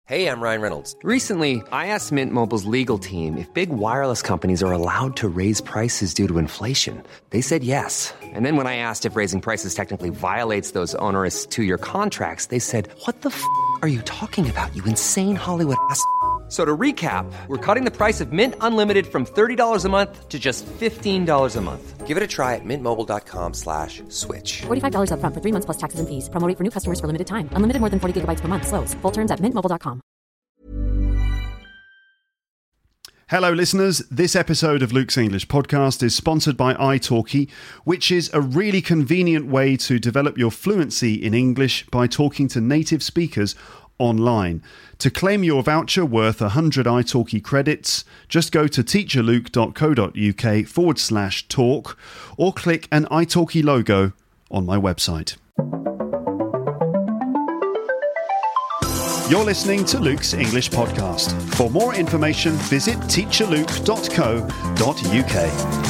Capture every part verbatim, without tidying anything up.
Hey, I'm Ryan Reynolds. Recently, I asked Mint Mobile's legal team if big wireless companies are allowed to raise prices due to inflation. They said yes. And then when I asked if raising prices technically violates those onerous two-year contracts, they said, what the f*** are you talking about, you insane Hollywood ass f- So to recap, we're cutting the price of Mint Unlimited from thirty dollars a month to just fifteen dollars a month. Give it a try at mintmobile.com slash switch. forty-five dollars up front for three months plus taxes and fees. Promo rate for new customers for limited time. Unlimited more than forty gigabytes per month. Slows full terms at mint mobile dot com. Hello listeners, this episode of Luke's English Podcast is sponsored by italki, which is a really convenient way to develop your fluency in English by talking to native speakers online. To claim your voucher worth one hundred italki credits, just go to teacherluke.co.uk forward slash talk or click an italki logo on my website. You're listening to Luke's English Podcast. For more information, visit teacherluke dot co dot uk.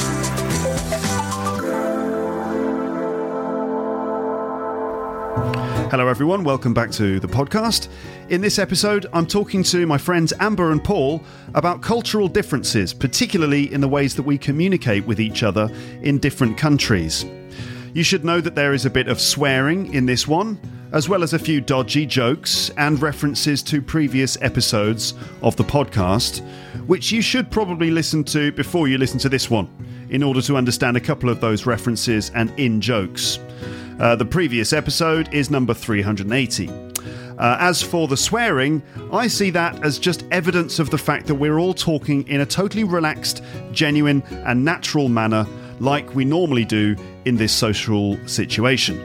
Hello everyone, welcome back to the podcast. In this episode, I'm talking to my friends Amber and Paul about cultural differences, particularly in the ways that we communicate with each other in different countries. You should know that there is a bit of swearing in this one, as well as a few dodgy jokes and references to previous episodes of the podcast, which you should probably listen to before you listen to this one, in order to understand a couple of those references and in-jokes. Uh, the previous episode is number three hundred eighty. Uh, as for the swearing, I see that as just evidence of the fact that we're all talking in a totally relaxed, genuine and natural manner like we normally do in this social situation.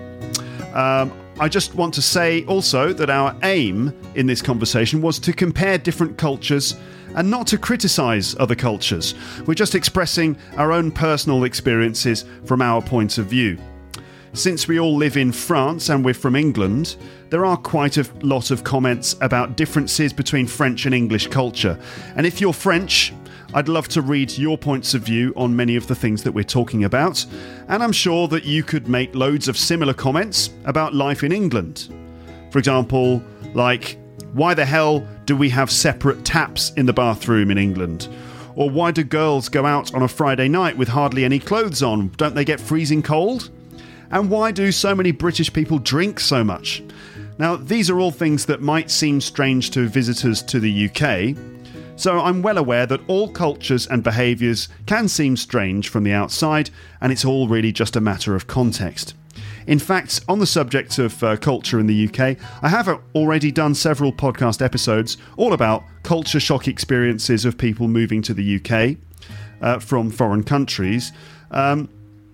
Um, I just want to say also that our aim in this conversation was to compare different cultures and not to criticise other cultures. We're just expressing our own personal experiences from our point of view. Since we all live in France and we're from England, there are quite a lot of comments about differences between French and English culture. And if you're French, I'd love to read your points of view on many of the things that we're talking about. And I'm sure that you could make loads of similar comments about life in England. For example, like, why the hell do we have separate taps in the bathroom in England? Or why do girls go out on a Friday night with hardly any clothes on? Don't they get freezing cold? And why do so many British people drink so much? Now, these are all things that might seem strange to visitors to the U K, so I'm well aware that all cultures and behaviours can seem strange from the outside, and it's all really just a matter of context. In fact, on the subject of uh, culture in the U K, I have already done several podcast episodes all about culture shock experiences of people moving to the U K uh, from foreign countries. Um,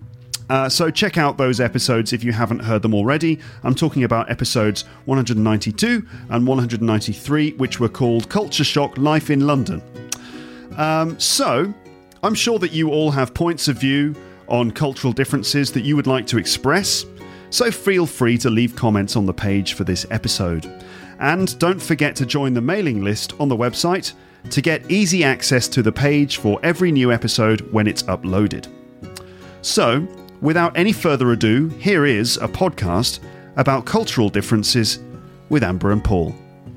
Uh, so check out those episodes if you haven't heard them already. I'm talking about episodes one hundred ninety-two and one hundred ninety-three, which were called Culture Shock Life in London. Um, so, I'm sure that you all have points of view on cultural differences that you would like to express, so feel free to leave comments on the page for this episode. And don't forget to join the mailing list on the website to get easy access to the page for every new episode when it's uploaded. So, without any further ado, here is a podcast about cultural differences with Amber and Paul.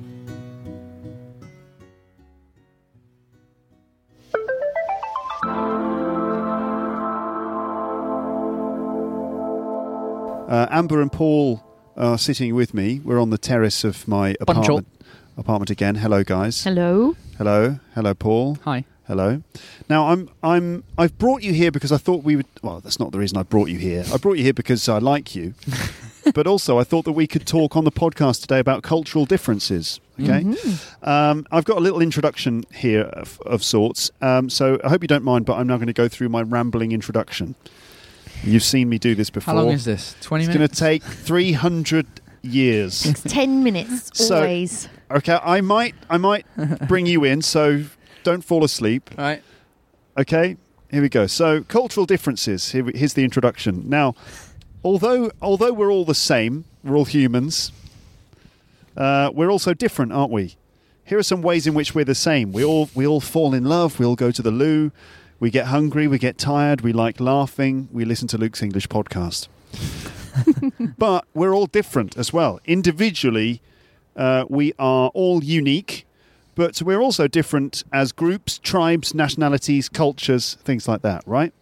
Uh, Amber and Paul are sitting with me. We're on the terrace of my apartment, apartment again. Hello, guys. Hello. Hello. Hello, Paul. Hi. Hello. Now, I'm I'm I've brought you here because I thought we would. Well, that's not the reason I brought you here. I brought you here because I like you, but also I thought that we could talk on the podcast today about cultural differences. Okay. Mm-hmm. Um, I've got a little introduction here of, of sorts. Um, so I hope you don't mind, but I'm now going to go through my rambling introduction. You've seen me do this before. How long is this? Twenty it's minutes. It's going to take three hundred years. It's ten minutes always. So, okay, I might I might bring you in. So. Don't fall asleep. All right. Okay, here we go. So, cultural differences. Here, here's the introduction. Now, although although we're all the same, we're all humans, uh, we're also different, aren't we? Here are some ways in which we're the same. We all we all fall in love. We all go to the loo. We get hungry. We get tired. We like laughing. We listen to Luke's English Podcast. But we're all different as well. Individually, Uh, we are all unique, but we're also different as groups, tribes, nationalities, cultures, things like that, right?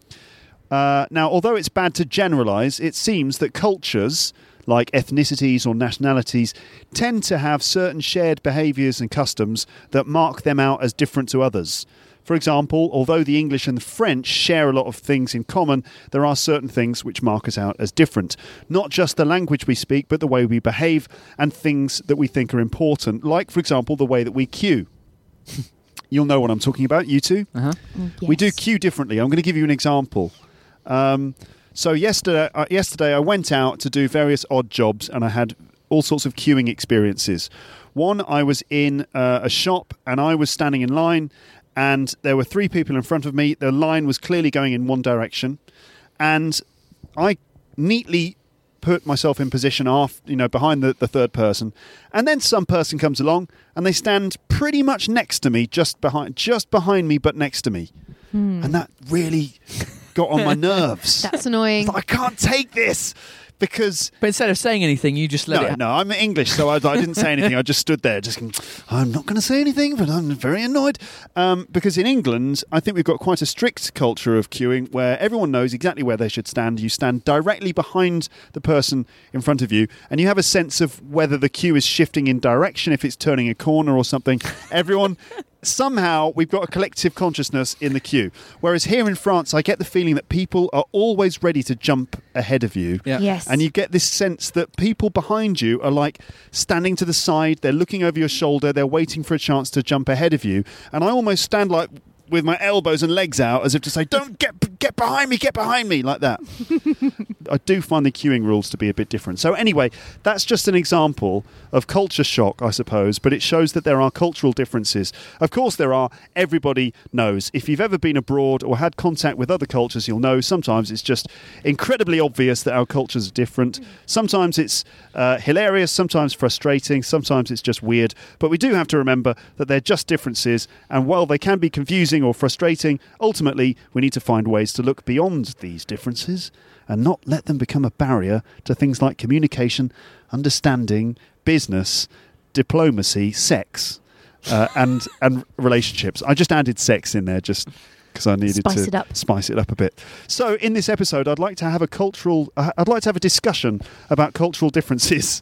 Uh, now, although it's bad to generalise, it seems that cultures, like ethnicities or nationalities, tend to have certain shared behaviours and customs that mark them out as different to others. For example, although the English and the French share a lot of things in common, there are certain things which mark us out as different. Not just the language we speak, but the way we behave and things that we think are important. Like, for example, the way that we queue. You'll know what I'm talking about, you two. Uh-huh. Yes. We do queue differently. I'm going to give you an example. Um, so yesterday, uh, yesterday I went out to do various odd jobs and I had all sorts of queuing experiences. One, I was in uh, a shop and I was standing in line and there were three people in front of me. The line was clearly going in one direction and I neatly put myself in position off, you know, behind the, the third person. And then some person comes along and they stand pretty much next to me, just behind, just behind me, but next to me. Hmm. And that really got on my nerves. That's annoying. I can't take this because... But instead of saying anything, you just let no, it... No, I'm English, so I, I didn't say anything. I just stood there, just going, I'm not going to say anything, but I'm very annoyed. Um, because in England, I think we've got quite a strict culture of queuing where everyone knows exactly where they should stand. You stand directly behind the person in front of you, and you have a sense of whether the queue is shifting in direction, if it's turning a corner or something. Everyone... Somehow we've got a collective consciousness in the queue. Whereas here in France, I get the feeling that people are always ready to jump ahead of you. Yeah. Yes. And you get this sense that people behind you are like standing to the side, they're looking over your shoulder, they're waiting for a chance to jump ahead of you. And I almost stand like with my elbows and legs out as if to say, don't get get behind me, get behind me, like that. I do find the queuing rules to be a bit different. So anyway, that's just an example of culture shock, I suppose, but it shows that there are cultural differences. Of course there are. Everybody knows. If you've ever been abroad or had contact with other cultures, you'll know sometimes it's just incredibly obvious that our cultures are different. Sometimes it's uh, hilarious, sometimes frustrating, sometimes it's just weird. But we do have to remember that they're just differences, and while they can be confusing or frustrating, ultimately we need to find ways to look beyond these differences and not let them become a barrier to things like communication, understanding, business, diplomacy, sex, uh, and and relationships. I just added sex in there just because I needed Spice to it up. spice it up a bit. So in this episode, I'd like to have a cultural, uh, I'd like to have a discussion about cultural differences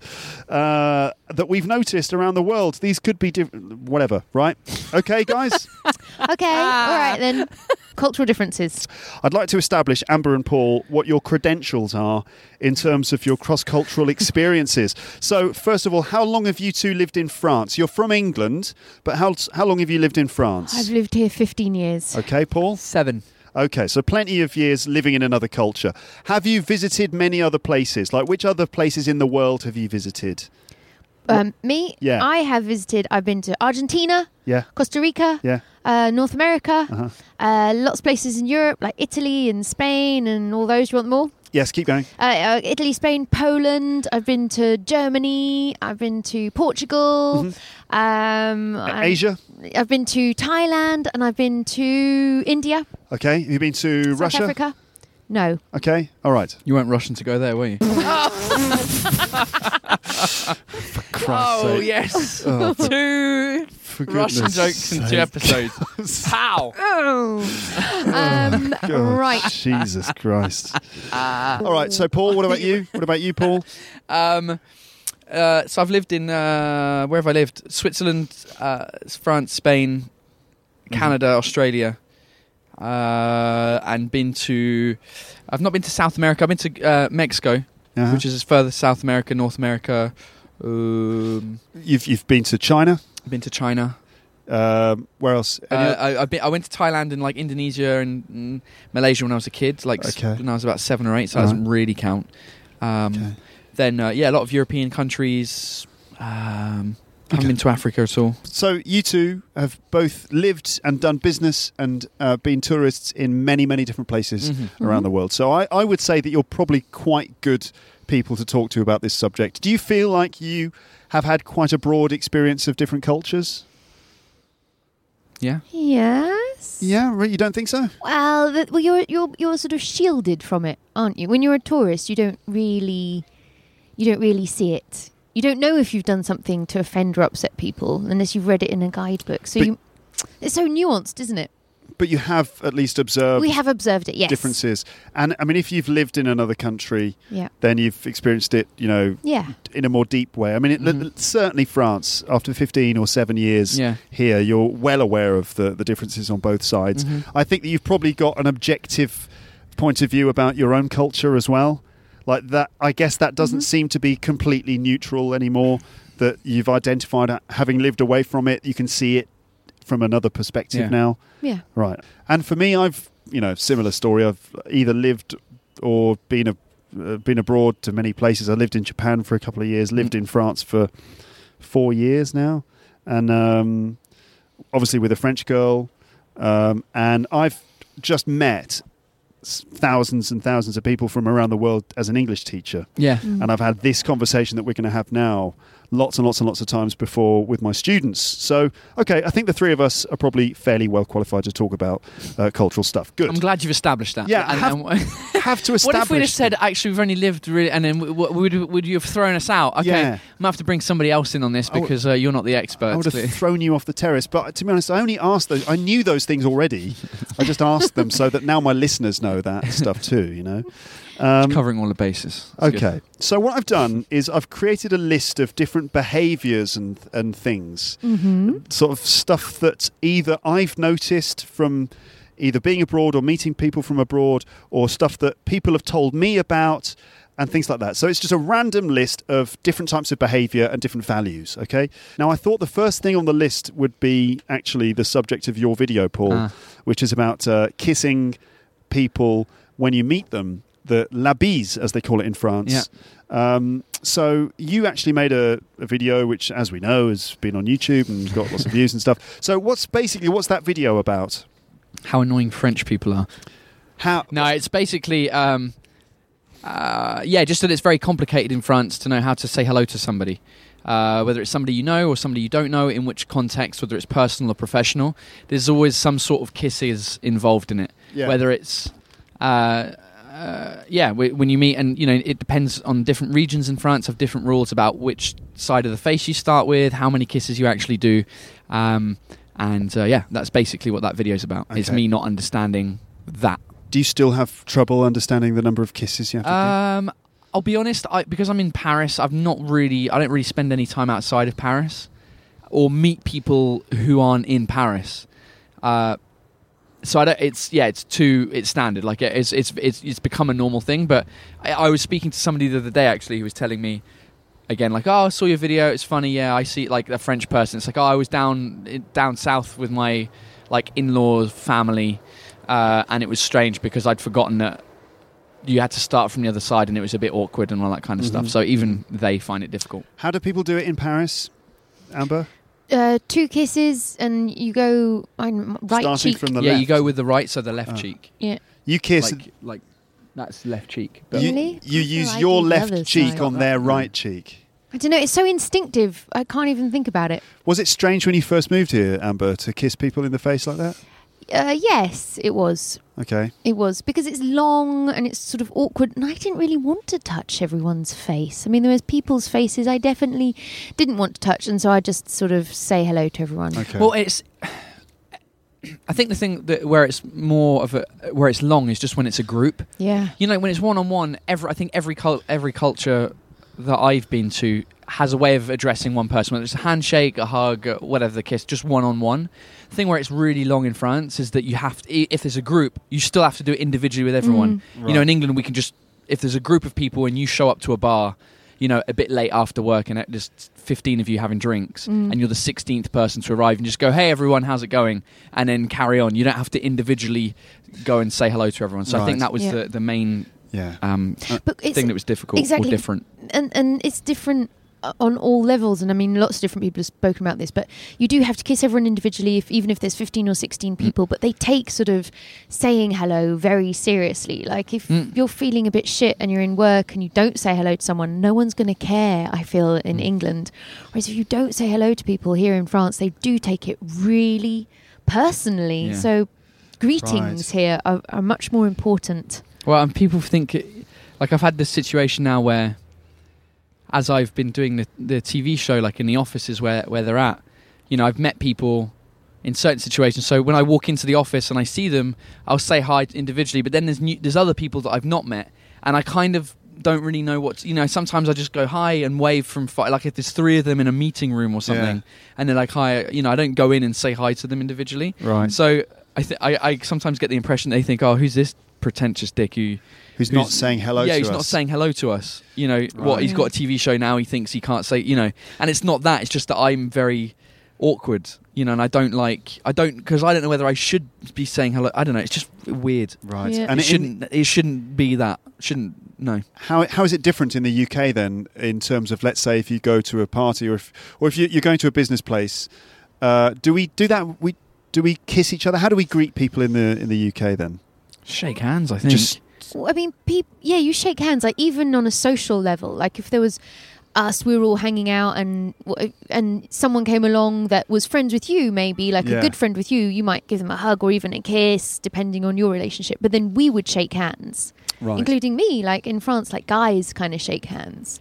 uh, that we've noticed around the world. These could be diff- whatever, right? Okay, guys? Okay, all right then. Cultural differences. I'd like to establish, Amber and Paul, what your credentials are in terms of your cross-cultural experiences. So, first of all, how long have you two lived in France? You're from England, but how how long have you lived in France? I've lived here fifteen years. Okay, Paul? Seven. Okay, so plenty of years living in another culture. Have you visited many other places? Like, which other places in the world have you visited? Um, me? Yeah. I have visited, I've been to Argentina, Yeah, Costa Rica, yeah. uh, North America, Uh-huh. uh, lots of places in Europe, like Italy and Spain and all those. Do you want them all? Yes, keep going. Uh, uh, Italy, Spain, Poland. I've been to Germany. I've been to Portugal. Mm-hmm. Um, Uh, I- Asia? I've been to Thailand and I've been to India, Okay. Have you been to South Russia? Africa. No. Okay, all right. You weren't rushing to go there, were you? Christ's Oh, sake. yes. Oh, Two for Russian goodness jokes in two sake. episodes. Pow! Um, God, right. Jesus Christ. All right, so Paul, what about you? What about you, Paul? Um, uh, so I've lived in, uh, where have I lived? Switzerland, uh, France, Spain, Canada, Australia, uh, and been to, I've not been to South America, I've been to uh, Mexico, Uh-huh. which is further South America, North America, um, You've you've been to China. I've been to China. Um, where else? Uh, Any- I, I've been, I went to Thailand and like Indonesia and mm, Malaysia when I was a kid, like s- Okay. when I was about seven or eight, so All that right. doesn't really count. Um, Okay. Then, uh, yeah, a lot of European countries. Um, haven't Okay. been to Africa at all. So you two have both lived and done business and uh, been tourists in many, many different places Mhm. around the world. So I, I would say that you're probably quite good people to talk to about this subject. Do you feel like you have had quite a broad experience of different cultures? Yeah. Yes. Yeah, right, you don't think so? Well, the, well, you're you're you're sort of shielded from it, aren't you? When you're a tourist, you don't really, you don't really see it. you don't know if you've done something to offend or upset people unless you've read it in a guidebook. So But- you, it's so nuanced, isn't it? But you have at least observed We have observed it, yes. differences. And I mean, if you've lived in another country, Yeah. then you've experienced it, you know, Yeah. in a more deep way. I mean, it, Mhm. certainly France, after fifteen or seven years Yeah. here, you're well aware of the, the differences on both sides. Mhm. I think that you've probably got an objective point of view about your own culture as well. Like that, I guess that doesn't Mm-hmm. seem to be completely neutral anymore, that you've identified, uh, having lived away from it, you can see it from another perspective Yeah. now. Yeah. Right. And for me, I've, you know, similar story. I've either lived or been a, uh, been abroad to many places. I lived in Japan for a couple of years, lived Mm. in France for four years now. And um, obviously with a French girl. Um, and I've just met s- thousands and thousands of people from around the world as an English teacher. Yeah. Mm. And I've had this conversation that we're going to have now lots and lots and lots of times before with my students. So, okay, I think the three of us are probably fairly well qualified to talk about uh, cultural stuff. Good. I'm glad you've established that. Yeah, And, have- and- have to establish. what if we just said, actually, we've only lived really, and then w- w- would would you have thrown us out? Okay, Yeah. I'm gonna have to bring somebody else in on this I would- because uh, you're not the expert. I would have clearly. thrown you off the terrace, but to be honest, I only asked those. I knew those things already. I just asked them so that now my listeners know that stuff too. You know. Um, covering all the bases. That's good. okay, so what I've done is I've created a list of different behaviours and and things, Mm-hmm. sort of stuff that either I've noticed from either being abroad or meeting people from abroad, or stuff that people have told me about, and things like that. So it's just a random list of different types of behaviour and different values, okay? Now, I thought the first thing on the list would be actually the subject of your video, Paul, Ah. which is about uh, kissing people when you meet them, the la bise, as they call it in France. Um, so you actually made a, a video, which, as we know, has been on YouTube and got lots of views and stuff. So what's basically, what's that video about? How annoying French people are. How? No, it's basically, um, uh, yeah, just that it's very complicated in France to know how to say hello to somebody. Uh, whether it's somebody you know or somebody you don't know, in which context, whether it's personal or professional, there's always some sort of kisses involved in it. Yeah. Whether it's, uh, uh, yeah, w- when you meet, and you know, it depends on different regions in France have different rules about which side of the face you start with, how many kisses you actually do, um, and uh, yeah, that's basically what that video is about. It's Okay. me not understanding that. Do you still have trouble understanding the number of kisses you have to Um, I'll be honest, I, because I'm in Paris, I've not really, I don't really spend any time outside of Paris or meet people who aren't in Paris. Uh, so I don't, it's yeah, it's too, it's standard. Like it's it's it's it's become a normal thing. But I, I was speaking to somebody the other day actually who was telling me again, like, oh, I saw your video. It's funny. Yeah, I see. Like a French person. It's like, oh, I was down down south with my like in-laws family. Uh, and it was strange because I'd forgotten that you had to start from the other side and it was a bit awkward and all that kind of Mhm. stuff. So even they find it difficult. How do people do it in Paris, Amber? Uh, two kisses and you go I'm right Starting cheek. from the yeah, left. you go with the right, so the left Oh. cheek. Yeah. You kiss. Like, like that's left cheek. But you, Really? you I feel use like your the left other cheek side. on their right cheek. I don't know. It's so instinctive. I can't even think about it. Was it strange when you first moved here, Amber, to kiss people in the face like that? Uh, yes, it was. Okay. It was because it's long and it's sort of awkward, and I didn't really want to touch everyone's face. I mean, there was people's faces I definitely didn't want to touch, and so I just sort of say hello to everyone. Okay. well, it's. I think the thing that where it's more of a where it's long is just when it's a group. Yeah. You know, when it's one on one. Every I think every cul- every culture that I've been to has a way of addressing one person, whether it's a handshake, a hug, uh, whatever the kiss, just one on one. The thing where it's really long in France is that you have to, i- if there's a group, you still have to do it individually with everyone. You know, in England we can just, if there's a group of people and you show up to a bar, you know, a bit late after work and there's fifteen of you having drinks Mm. and you're the sixteenth person to arrive and just go, hey everyone, how's it going? And then carry on. You don't have to individually go and say hello to everyone. So I think Right. that was Yeah. the, the main yeah. um, But it's, thing that was difficult exactly. or different. and and it's different uh, on all levels, and I mean lots of different people have spoken about this, but you do have to kiss everyone individually, if, even if there's fifteen or sixteen people, but they take sort of saying hello very seriously. Like if Mm. you're feeling a bit shit and you're in work and you don't say hello to someone, no one's going to care, I feel, in Mm. England. Whereas if you don't say hello to people here in France, they do take it really personally. Yeah. So greetings Right. here are, are much more important. Well, and people think, it, like I've had this situation now where as I've been doing the, the T V show, like in the offices where, where they're at, you know, I've met people in certain situations. So when I walk into the office and I see them, I'll say hi individually, but then there's new, there's other people that I've not met, and I kind of don't really know what to, you know, sometimes I just go hi and wave from fi- like if there's three of them in a meeting room or something, yeah. and they're like hi, you know, I don't go in and say hi to them individually. Right. So I, th- I I sometimes get the impression they think, oh, who's this pretentious dick who Who's, who's not saying hello yeah, to he's us. not saying hello to us. You know, Right. what, he's got a T V show now, he thinks he can't say, you know, and it's not that, it's just that I'm very awkward, you know, and I don't like, I don't, because I don't know whether I should be saying hello, I don't know, it's just weird. Right. Yeah. And it in- shouldn't, it shouldn't be that, shouldn't, no. How how is it different in the U K then, in terms of, let's say, if you go to a party or if or if you, you're going to a business place, uh, do we do that? We do we kiss each other? How do we greet people in the in the U K then? Shake hands, I think. Just Well, I mean, peop- yeah, you shake hands, like even on a social level. Like if there was us, we were all hanging out, and and someone came along that was friends with you, maybe like Yeah. a good friend with you, you might give them a hug or even a kiss, depending on your relationship. But then we would shake hands, right. including me. Like in France, like guys kind of shake hands.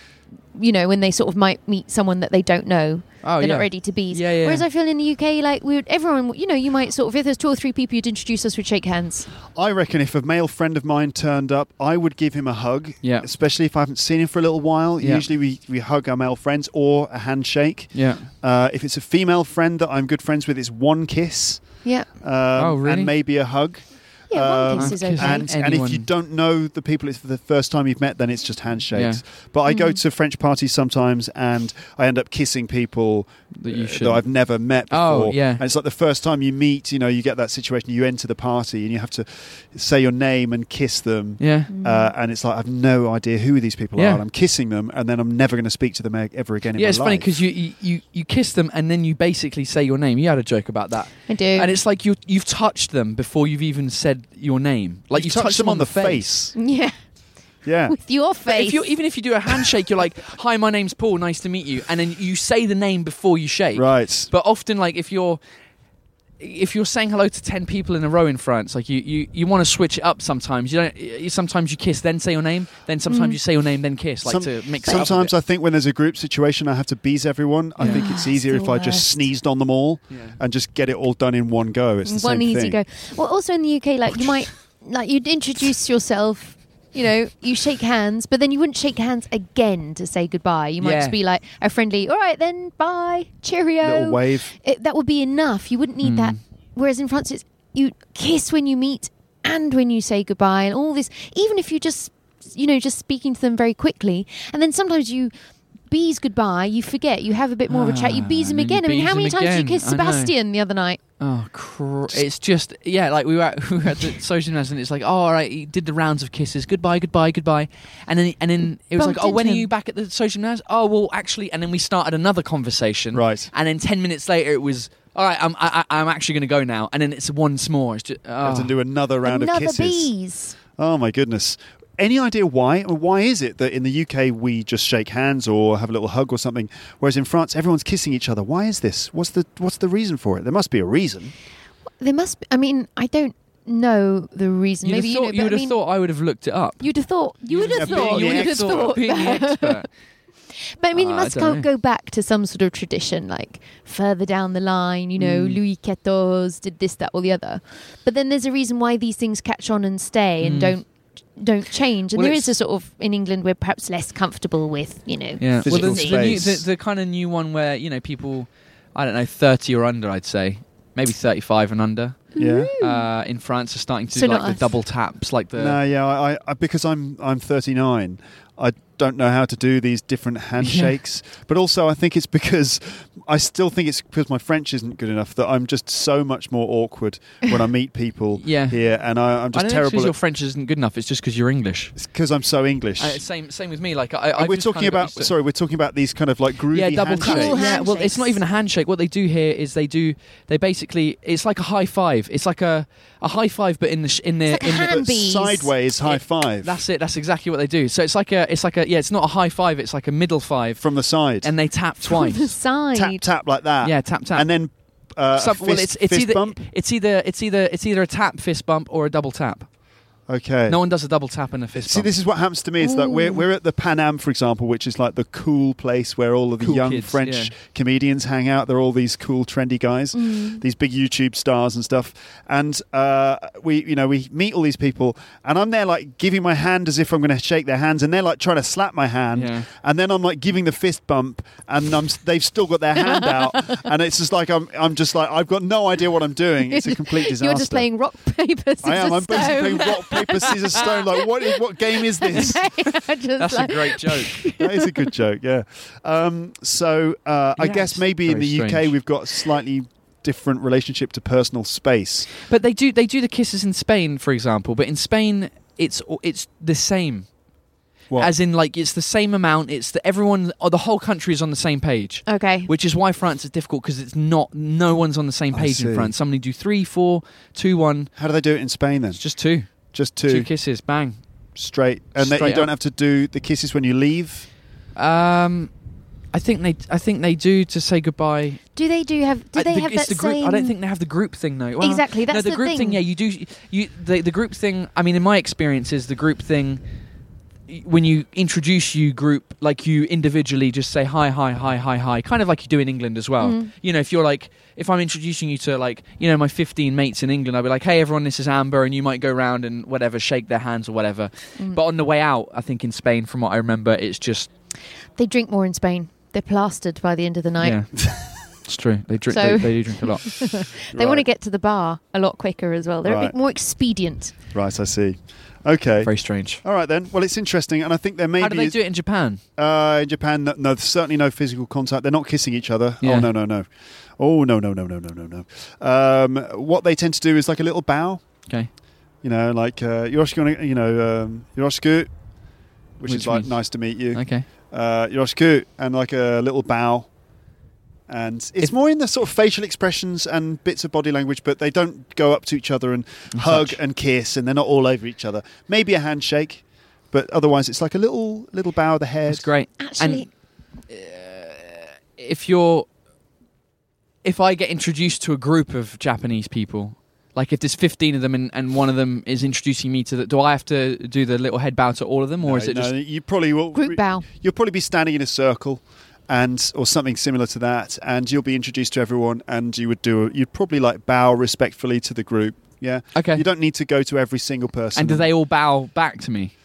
You know, when they sort of might meet someone that they don't know, oh, they're yeah. not ready to be. Yeah, yeah. Whereas I feel in the U K, like we would, everyone, you know, you might sort of, if there's two or three people you'd introduce us, would shake hands. I reckon if a male friend of mine turned up, I would give him a hug. Yeah. Especially if I haven't seen him for a little while. Yeah. Usually we, we hug our male friends or a handshake. Yeah. Uh, if it's a female friend that I'm good friends with, it's one kiss. Yeah. Um, Oh, really? And maybe a hug. Yeah, one Um, kiss is kiss okay. And, and if Anyone. you don't know the people, it's for the first time you've met, then it's just handshakes. Yeah. But I go Mhm. to French parties sometimes, and I end up kissing people That you uh, should. that I've never met Oh, before. yeah. And it's like the first time you meet, you know, you get that situation, you enter the party and you have to say your name and kiss them. Yeah. Uh, and it's like, I've no idea who these people Yeah. are. And I'm kissing them, and then I'm never going to speak to them e- ever again in Yeah, my it's funny life. because you, you, you, you kiss them and then you basically say your name. You had a joke about that. I do. And it's like you, you've touched them before you've even said your name. Like You've you've touched them on the face. yeah, Yeah. with your But face. if you even if you do a handshake, you're like, "Hi, my name's Paul. Nice to meet you," and then you say the name before you shake. Right. But often, like if you're if you're saying hello to ten people in a row in France, like you, you, you want to switch it up. Sometimes you don't. You, sometimes you kiss, then say your name. Then sometimes Mm. you say your name, then kiss, like Some- to mix it up. Sometimes a I think when there's a group situation, I have to bees everyone. I Yeah. think it's Ah, easier it's if the I just worst. sneezed on them all bit. Yeah. and just get it all done in one go. It's the one same easy thing. go. Well, also in the U K, like you might, like you'd introduce yourself. You know, you shake hands, but then you wouldn't shake hands again to say goodbye. You might Yeah. just be like a friendly, all right then, bye, cheerio. Little wave. It, that would be enough. You wouldn't need Mm. that. Whereas in France, it's you kiss when you meet and when you say goodbye, and all this. Even if you just, you know, just speaking to them very quickly, and then sometimes you bees goodbye, you forget. You have a bit more of a chat. You Ah, bees him and then you again. I mean, bees how many him times did you again. kiss I know. Sebastian the other night? Oh, cr- it's just yeah. Like we were at, we were at the social gymnast, and it's like, oh, all right, he did the rounds of kisses. Goodbye, goodbye, goodbye, and then and then it was Bumped like, oh, when are into you him. back at the social gymnast? Oh, well, actually, and then we started another conversation, Right. And then ten minutes later, it was all right. I'm I, I- I'm actually going to go now, and then it's once more. It's just I have oh. to do another round Another of kisses. bees. Oh my goodness. Any idea why? Why is it that in the U K we just shake hands or have a little hug or something, whereas in France everyone's kissing each other? Why is this? What's the what's the reason for it? There must be a reason. There must be, I mean, I don't know the reason. You'd Maybe have you thought, know, you but would I have mean, thought I would have looked it up. You'd have thought. You would have Yeah, being thought. the You would have expert, thought. being the expert. But I mean, Ah, it I must don't go, know. go back to some sort of tradition, like further down the line, you know, Mm. Louis fourteen did this, that, or the other. But then there's a reason why these things catch on and stay and Mm. don't don't change. And Well, there it's- is a sort of, in England, we're perhaps less comfortable with, you know, Yeah, well, Physical the, the, new, the, space. the kind of new one where you know people, I don't know, thirty or under, I'd say, maybe thirty-five and under. Yeah. Uh, in France, are starting to So do like not the us. double taps, like the No, yeah, I, I because I'm I'm thirty-nine. I don't know how to do these different handshakes, but also I think it's because I still think it's because my French isn't good enough that I'm just so much more awkward when I meet people Yeah. here, and I, I'm I just don't know terrible. because your At, French isn't good enough. It's just because you're English. it's because I'm so English. Uh, same, same with me. Like I, And I've we're just talking kinda got about used to- sorry, we're talking about these kind of like groovy yeah, double handshakes. tap. Cool Yeah, well, it's not handshakes. even a handshake. What they do here is they do. They basically, it's like a high five. It's like a, a high five, but in the sh- in the It's like a in the, hand But bees. sideways high five That's it. That's exactly what they do. So it's like a, it's like a, yeah, it's not a high five. It's like a middle five, from the side, and they tap from the twice. side. tap tap like that. Yeah, tap tap. and then uh, Some- a fist, well, it's it's fist either bump. it's either it's either it's either a tap fist bump or a double tap. Okay. No one does a double tap and a fist See, bump. this is what happens to me is that we're we're at the Pan Am, for example, which is like the cool place where all of the Cool young kids, French yeah. comedians hang out. They're all these cool, trendy guys, Mm. these big YouTube stars and stuff. And uh, we, you know, we meet all these people, and I'm there like giving my hand as if I'm going to shake their hands, and they're like trying to slap my hand, Yeah. and then I'm like giving the fist bump, and I'm they've still got their hand out, and it's just like I'm I'm just like I've got no idea what I'm doing. It's a complete disaster. You're just playing rock, paper, scissors, I am. I'm stone. basically playing rock, paper, scissors, stone. Like, what, is, what game is this? Just That's like- a great joke. That is a good joke, yeah. Um, so uh, I Yeah, guess it's maybe in very the U K strange. we've got a slightly different relationship to personal space. But they do they do the kisses in Spain, for example. But in Spain, it's it's the same. What? As in, like, it's the same amount. It's the everyone, or the whole country is on the same page. Okay. Which is why France is difficult, because it's not. No one's on the same I page see. in France. Somebody do three, four, two, one. How do they do it in Spain then? It's just two. Just Two, two, kisses, bang. straight, and that you Straight don't up. have to do the kisses when you leave. Um, I think they. I think they do to say goodbye. Do they do have? Do Uh, they the- have it's that the group. same? I don't think they have the group thing though. Well, Exactly, no, that's the, the group thing. thing. Yeah, you do. You the the group thing. I mean, in my experience, is the group thing. When you introduce you group, like you individually just say hi, hi, hi, hi, hi, kind of like you do in England as well. Mm. You know, if you're like, if I'm introducing you to like, you know, my fifteen mates in England, I'll be like, hey everyone, this is Amber, and you might go round and whatever, shake their hands or whatever. Mm. But on the way out, I think in Spain, from what I remember, it's just They drink more in Spain. They're plastered by the end of the night. yeah, it's true. They drink. So- they, they do drink a lot. They want to Right. get to the bar a lot quicker as well. They're a Right. bit more expedient. Right, I see. Okay. Very strange. All right then. Well, it's interesting, and I think there may How be do they do it in Japan? Uh, in Japan, no, no, certainly no physical contact. They're not kissing each other. Yeah. Oh no, no, no. Oh no, no, no, no, no, no, no. Um, what they tend to do is like a little bow. Okay. You know, like uh, yoroshiku, you know, um, yoroshiku, which, Which is like means- nice to meet you. Okay. Uh, yoroshiku, and like a little bow. And it's If- more in the sort of facial expressions and bits of body language, but they don't go up to each other and And hug touch. and kiss, and they're not all over each other. Maybe a handshake, but otherwise it's like a little little bow of the head. That's great. Actually, If you're, if I get introduced to a group of Japanese people, like if there's fifteen of them and, and one of them is introducing me to the, do I have to do the little head bow to all of them, or No, is it no, just you probably will group bow. You'll probably be standing in a circle, and or something similar to that, and you'll be introduced to everyone, and you would do you'd probably like bow respectfully to the group. Yeah. okay? You don't need to go to every single person. And do they all bow back to me?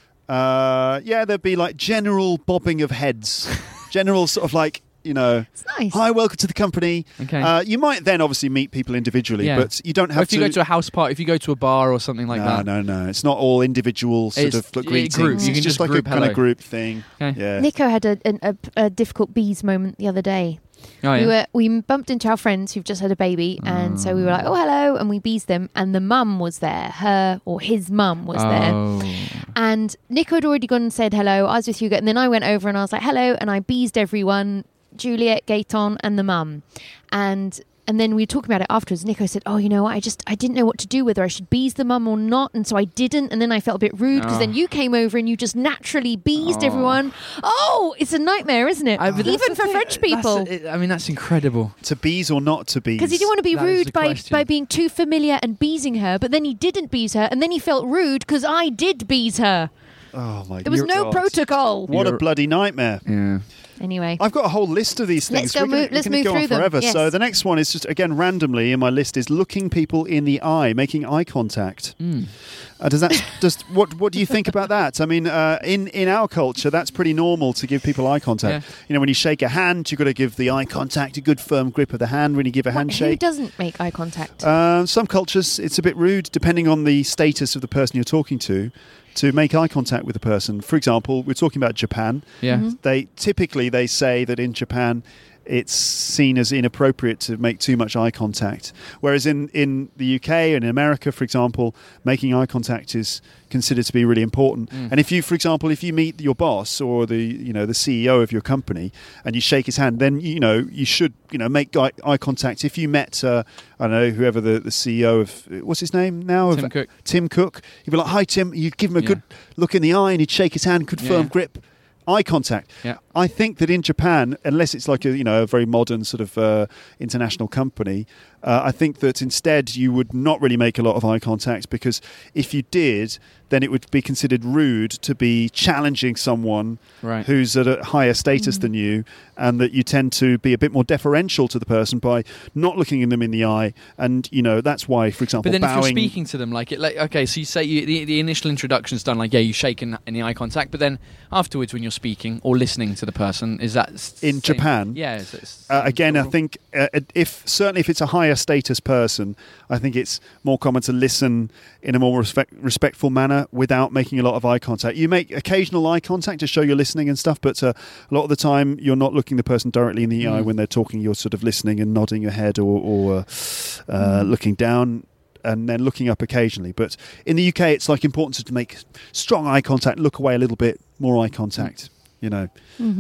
Uh, yeah, there'd be like general bobbing of heads, general sort of like you know. It's nice. Hi, welcome to the company. Okay. Uh, you might then obviously meet people individually, Yeah. but you don't Or have if you to. go to a house party, if you go to a bar or something like no, that. no, no. It's not all individual sort It's- of look, yeah, greetings. group. You It's can just just like group a kind hello. of group thing. Okay. Yeah. Nico had a, a, a, a difficult bees moment the other day. Oh, yeah. We were we bumped into our friends who've just had a baby, and so we were like, "Oh, hello!" and we bees them, and the mum was there, her or his mum was there, Oh. and Nico had already gone and said hello. I was with Hugo, and then I went over and I was like, "Hello," and I beesed everyone, Juliet, Gaetan, and the mum, and. And then we were talking about it afterwards. Nico said, "Oh, you know what? I just I didn't know what to do, whether I should bees the mum or not, and so I didn't. And then I felt a bit rude because Oh. then you came over and you just naturally beesed Oh. everyone. Oh, it's a nightmare, isn't it? I- but that's Even the for thing, French that's- people." it- I mean, that's incredible. To bees or not to bees? Because he didn't want to be That is rude the by, question. by being too familiar and beesing her, but then he didn't bees her, and then he felt rude because I did bees her. Oh my! There was God. no protocol. What a You're- bloody nightmare! Yeah. Anyway, I've got a whole list of these Let's things. go We're gonna, move- let's we're gonna move go on through them, forever. yes. So the next one is just again randomly in my list is looking people in the eye, making eye contact. Mm. Uh, does that just what what do you think about that? I mean, uh, in in our culture, that's pretty normal to give people eye contact. Yeah. You know, when you shake a hand, you've got to give the eye contact, a good firm grip of the hand when you give a What- who handshake. doesn't make eye contact? Uh, some cultures, it's a bit rude, depending on the status of the person you're talking to, to make eye contact with the person. For example, we're talking about Japan. Yeah. Mm-hmm. They typically they say that in Japan, it's seen as inappropriate to make too much eye contact. Whereas in, in the U K and in America, for example, making eye contact is considered to be really important. Mm. And if you, for example, if you meet your boss or the you know the C E O of your company and you shake his hand, then you know you should you know make eye, eye contact. If you met uh, I don't know whoever the, the C E O of what's his name now Tim of Cook. Tim Cook, you'd be like, "Hi Tim," you'd give him a Yeah. good look in the eye and he'd shake his hand, good firm Yeah. grip. Eye contact. Yeah. I think that in Japan, unless it's like a you know a very modern sort of uh, international company, uh, I think that instead you would not really make a lot of eye contact because if you did, then it would be considered rude to be challenging someone Right. who's at a higher status than you, and that you tend to be a bit more deferential to the person by not looking them in the eye. And, you know, that's why, for example, But then bowing... if you're speaking to them, like, it, like okay, so you say you, the, the initial introduction's done, like, yeah, you shake in, in the eye contact, but then afterwards when you're speaking or listening to the person, is that... s- In same- Japan? Yeah. It's, it's Uh, again, I sort of- think uh, if certainly if it's a higher status person, I think it's more common to listen in a more respect, respectful manner without making a lot of eye contact. You make occasional eye contact to show you're listening and stuff, but uh, a lot of the time you're not looking the person directly in the eye when they're talking. You're sort of listening and nodding your head or, or uh, uh, looking down and then looking up occasionally. But in the U K, it's like important to make strong eye contact, look away a little bit, more eye contact. You know.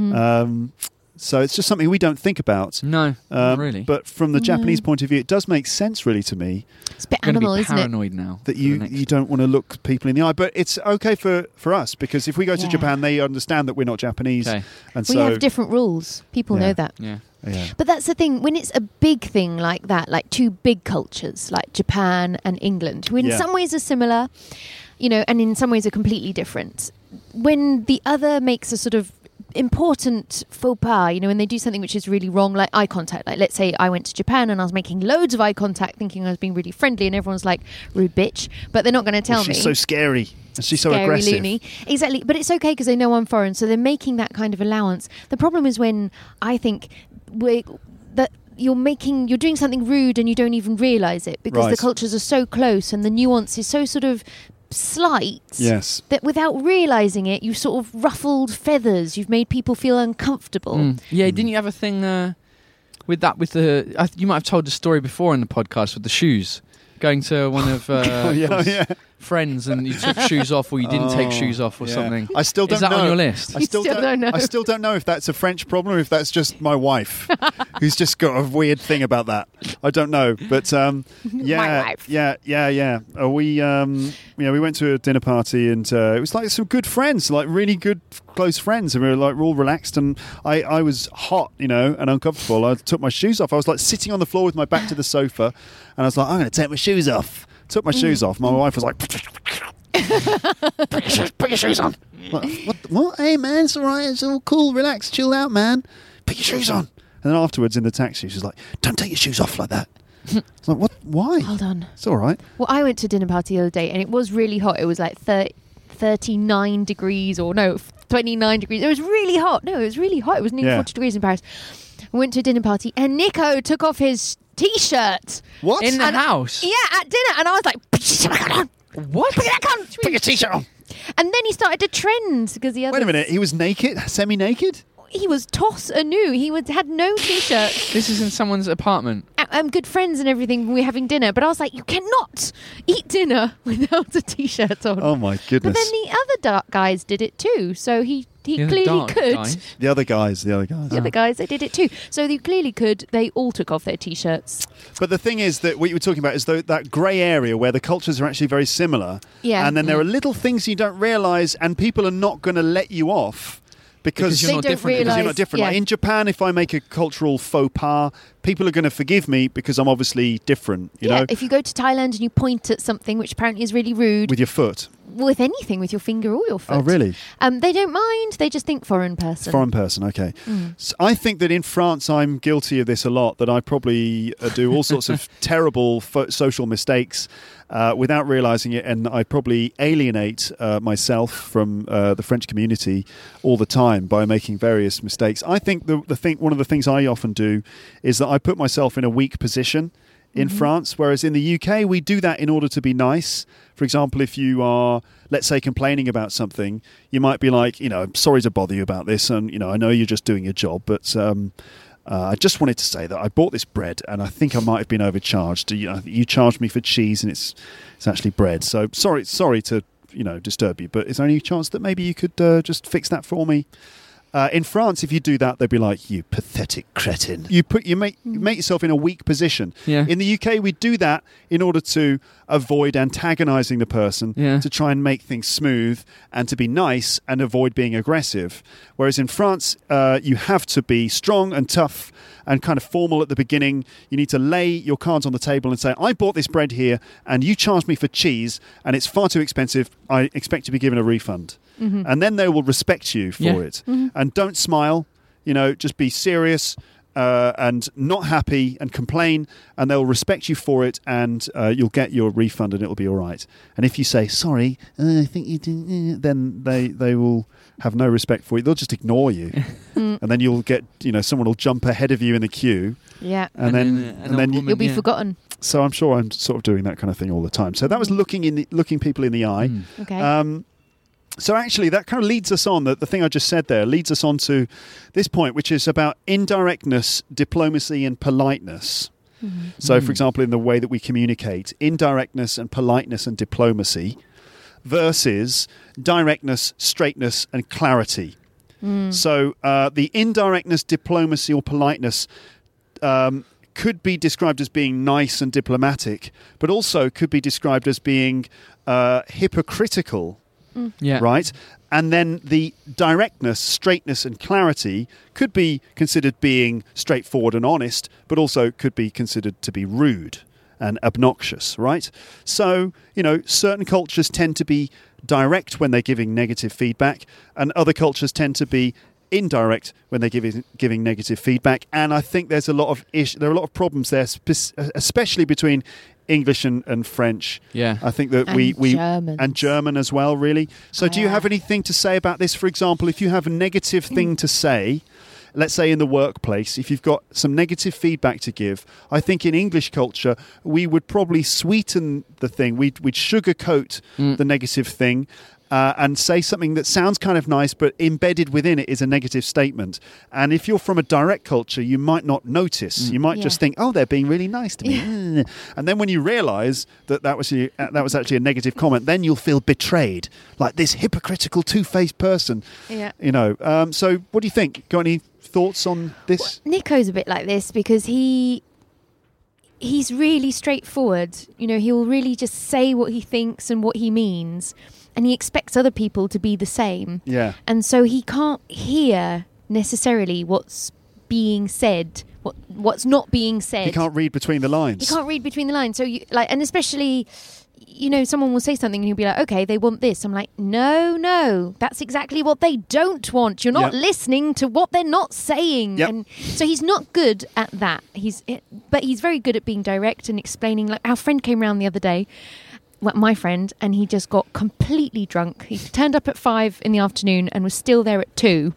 Um, So it's just something we don't think about. No, Um, not really. But from the Japanese point of view, it does make sense, really, to me, It's a bit I'm going to animal, be isn't it? paranoid now. that for you, the next- you don't want to look people in the eye. But it's okay for, for us, because if we go to Yeah. Japan, they understand that we're not Japanese. Okay. And We so, have different rules. People Yeah. know that. Yeah. yeah. But that's the thing, when it's a big thing like that, like two big cultures, like Japan and England, who in Yeah. some ways are similar, you know, and in some ways are completely different. When the other makes a sort of important faux pas, you know, when they do something which is really wrong, like eye contact, like let's say I went to Japan and I was making loads of eye contact thinking I was being really friendly and everyone's like, rude bitch, but they're not going to tell Well, she's me. so scary. And she's so Scary aggressive. loony. Exactly. But it's okay because they know I'm foreign, so they're making that kind of allowance. The problem is when I think we that you're making you're doing something rude and you don't even realise it because Right. the cultures are so close and the nuance is so sort of slight Yes. that without realising it you've sort of ruffled feathers, you've made people feel uncomfortable. Mm. Yeah, didn't you have a thing uh, with that, with the... I, you might have told the story before in the podcast with the shoes. Going to one of uh, Oh, yeah, Paul's yeah. friends and you took shoes off or you didn't take Oh, shoes off or yeah. something. I still don't Is that know. on your list? I You still, still don't, don't know. I still don't know if that's a French problem or if that's just my wife, who's just got a weird thing about that. I don't know, but um, yeah, wife. yeah, yeah, yeah. Uh, we, um, you know, we went to a dinner party and uh, it was like some good friends, like really good close friends, and we were like all relaxed. And I, I was hot, you know, and uncomfortable. I took my shoes off. I was like sitting on the floor with my back to the sofa, and I was like, I'm going to take my shoes off. Took my shoes off. My wife was like, put your shoes, put your shoes on. Like, what, what? Hey, man, it's all right. It's all cool. Relax. Chill out, man. Put your shoes on. And then afterwards in the taxi, she's like, don't take your shoes off like that. It's like, what? Why? Hold on. It's all right. Well, I went to a dinner party the other day and it was really hot. It was like thirty, thirty-nine degrees or no, twenty-nine degrees. It was really hot. No, it was really hot. It was nearly Yeah. forty degrees in Paris. I went to a dinner party and Nico took off his T-shirt. What? In the And- house? Yeah, at dinner. And I was like, put your shirt on. What? Put your, on. Put your t-shirt on. And then he started to trend because the other. Wait a minute. He was naked, semi-naked? He was toss anew. He was, had no T-shirt. This is in someone's apartment. I'm good friends and everything. We were having dinner, but I was like, you cannot eat dinner without a T-shirt on. Oh, my But goodness. then the other dark guys did it too, so he he The other clearly dark could. guys? The other guys, the other guys. The other guys, they did it too. So they clearly could. They all took off their T-shirts. But the thing is that what you were talking about is tho- that grey area where the cultures are actually very similar. Yeah. And then there are little things you don't realise, and people are not going to let you off because, Because you're They not don't different. because you're realise- not different. yeah. Like in Japan, if I make a cultural faux pas, people are going to forgive me because I'm obviously different, you yeah. know, If you go to Thailand and you point at something which apparently is really rude, with your foot. with anything, with your finger or your foot. Oh, really? Um, they don't mind. They just think foreign person. Foreign person, okay. Mm. So I think that in France, I'm guilty of this a lot, that I probably uh, do all sorts of terrible fo- social mistakes uh, without realising it, and I probably alienate uh, myself from uh, the French community all the time by making various mistakes. I think the, the thing, one of the things I often do is that I put myself in a weak position in France, whereas in the U K we do that in order to be nice. For example, if you are, let's say, complaining about something, you might be like, you know, I'm sorry to bother you about this, and you know, I know you're just doing your job, but um, uh, I just wanted to say that I bought this bread, and I think I might have been overcharged. You know, you charged me for cheese, and it's it's actually bread. So sorry, sorry to you know disturb you, but is there any chance that maybe you could uh, just fix that for me? Uh, in France, if you do that, they'd be like, "You pathetic cretin." You put you make you make yourself in a weak position. Yeah. In the U K, we do that in order to avoid antagonising the person, Yeah. to try and make things smooth and to be nice and avoid being aggressive. Whereas in France, uh, you have to be strong and tough and kind of formal at the beginning. You need to lay your cards on the table and say, "I bought this bread here, and you charged me for cheese, and it's far too expensive. I expect to be given a refund." Mm-hmm. And then they will respect you for Yeah. it. And don't smile, you know, just be serious uh, and not happy and complain, and they'll respect you for it, and uh, you'll get your refund and it'll be all right. And if you say, "Sorry, uh, I think you did," uh," then they, they will have no respect for you. They'll just ignore you. And then you'll get, you know, someone will jump ahead of you in the queue. Yeah. And, And then, then, uh, and an then old you, woman- You'll be Yeah. forgotten. so I'm sure I'm sort of doing that kind of thing all the time. So that was looking in the, looking people in the eye. Mm. Okay. Um, so actually, that kind of leads us on. That the thing I just said there leads us on to this point, which is about indirectness, diplomacy, and politeness. Mm-hmm. So, for example, in the way that we communicate, indirectness and politeness and diplomacy versus directness, straightness, and clarity. So, uh, the indirectness, diplomacy, or politeness um, could be described as being nice and diplomatic, but also could be described as being uh, hypocritical. Yeah. Right? And then the directness, straightness, and clarity could be considered being straightforward and honest, but also could be considered to be rude and obnoxious, right? So, you know, certain cultures tend to be direct when they're giving negative feedback, and other cultures tend to be indirect when they're giving giving negative feedback. And I think there's a lot of ish, there are a lot of problems there, spe- especially between English and, and French. Yeah. I think that And we, we Germans. and German as well, really. So Oh, do you yeah. have anything to say about this? For example, if you have a negative thing to say, let's say in the workplace, if you've got some negative feedback to give, I think in English culture, we would probably sweeten the thing. We'd, we'd sugarcoat the negative thing. Uh, and say something that sounds kind of nice, but embedded within it is a negative statement. And if you're from a direct culture, you might not notice. You might Yeah. just think, "Oh, they're being really nice to me." And then when you realise that that was a, uh, that was actually a negative comment, then you'll feel betrayed, like this hypocritical, two-faced person. Yeah. You know. Um, so, what do you think? Got any thoughts on this? Nico's a bit like this because he he's really straightforward. You know, he'll really just say what he thinks and what he means, and he expects other people to be the same. Yeah. And so he can't hear necessarily what's being said, what what's not being said. He can't read between the lines. He can't read between the lines. So you like, and especially, you know, someone will say something and he'll be like, "Okay, they want this." I'm like, "No, no, that's exactly what they don't want. You're not Yep. listening to what they're not saying." Yep. And so he's not good at that. He's, but he's very good at being direct and explaining. Like our friend came round the other day, well, my friend, and he just got completely drunk. He turned up at five in the afternoon and was still there at two.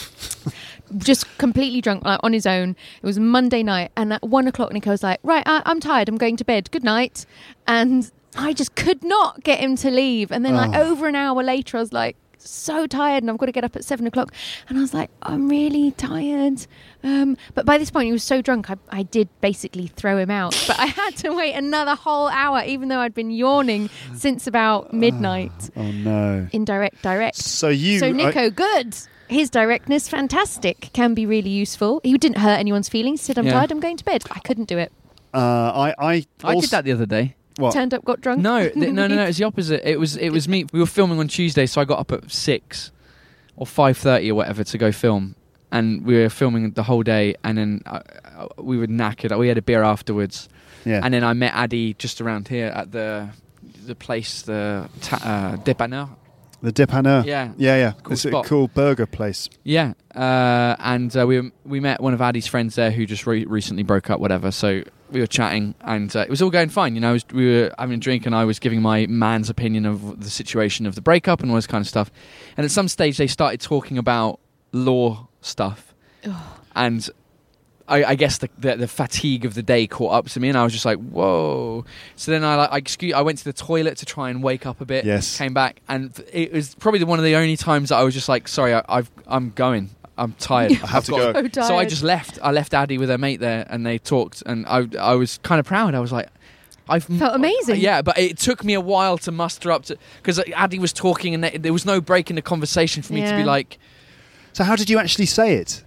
Just completely drunk, like on his own. It was Monday night, and at one o'clock, Nico was like, "Right, I- I'm tired. I'm going to bed. Good night." And I just could not get him to leave. And then, like Oh. over an hour later, I was like, so tired, and I've got to get up at seven o'clock. And I was like, "I'm really tired." Um, but by this point, he was so drunk, I, I did basically throw him out. But I had to wait another whole hour, even though I'd been yawning since about midnight. Oh no. Indirect, direct. So you. So Nico, I- good. His directness, fantastic. Can be really useful. He didn't hurt anyone's feelings. He said, "I'm Yeah. tired. I'm going to bed." I couldn't do it. uh, I. I. I also- did that the other day. What? Turned up, got drunk. No, th- no, no, no. It was the opposite. It was it was me. We were filming on Tuesday, so I got up at six or five thirty or whatever to go film, and we were filming the whole day. And then uh, uh, we were knackered. We had a beer afterwards, Yeah. and then I met Addy just around here at the the place, the ta- uh, Dépanneur. The Dépanneur. Yeah. Yeah, yeah. Cool It's spot. a cool burger place. Yeah, uh, and uh, we we met one of Addy's friends there who just re- recently broke up, whatever. So we were chatting, and uh, it was all going fine. You know, I was, we were having a drink, and I was giving my man's opinion of the situation of the breakup and all this kind of stuff. And at some stage, they started talking about law stuff, and I, I guess the, the the fatigue of the day caught up to me, and I was just like, "Whoa!" So then I like I, excuse, I went to the toilet to try and wake up a bit. Yes. Came back, and it was probably the, one of the only times that I was just like, "Sorry, I, I've I'm going. I'm tired. I have I've to got-" go. So tired. So I just left. I left Addy with her mate there, and they talked, and I I was kind of proud. I was like, I've Felt amazing. Yeah, but it took me a while to muster up to, because Addy was talking, and there was no break in the conversation for me to be Yeah. like, So how did you actually say it?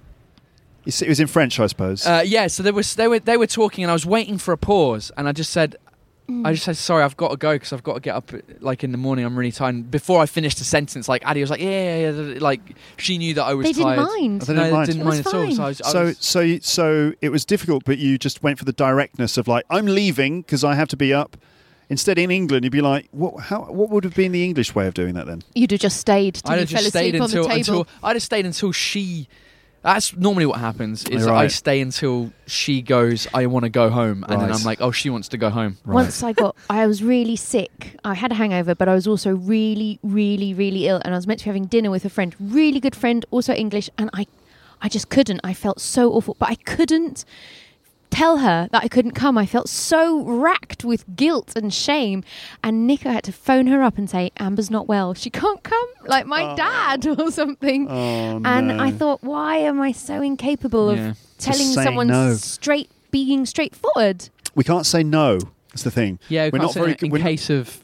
It was in French, I suppose. Uh, yeah, so they were they were they were talking, and I was waiting for a pause, and I just said, I just said, sorry, I've got to go because I've got to get up like in the morning. I'm really tired. And before I finished the sentence, like Addie was like, yeah, yeah, yeah, like she knew that I was They didn't tired. mind. Oh, they No, didn't they mind. didn't It was mind at all. fine. So, I was, I So, was, so, you- so it was difficult, but you just went for the directness of like, I'm leaving because I have to be up. Instead, in England, you'd be like, what? How? What would have been the English way of doing that then? You'd have just stayed till I'd you have fell just stayed asleep on the until, table. until I'd have stayed until she. That's normally what happens. Is You're I right. stay until she goes, I want to go home, and then Right. I'm like, oh, she wants to go home. Right. Once I got, I was really sick. I had a hangover, but I was also really, really, really ill. And I was meant to be having dinner with a friend, really good friend, also English. And I, I just couldn't. I felt so awful, but I couldn't tell her that I couldn't come. I felt so racked with guilt and shame. And Nico had to phone her up and say, Amber's not well. She can't come, like my Oh. dad or something. Oh, and no. I thought, why am I so incapable Yeah. of telling saying someone no. straight, being straightforward? We can't say no. That's the thing. Yeah, we we're can't not say very that good. in we're not- case of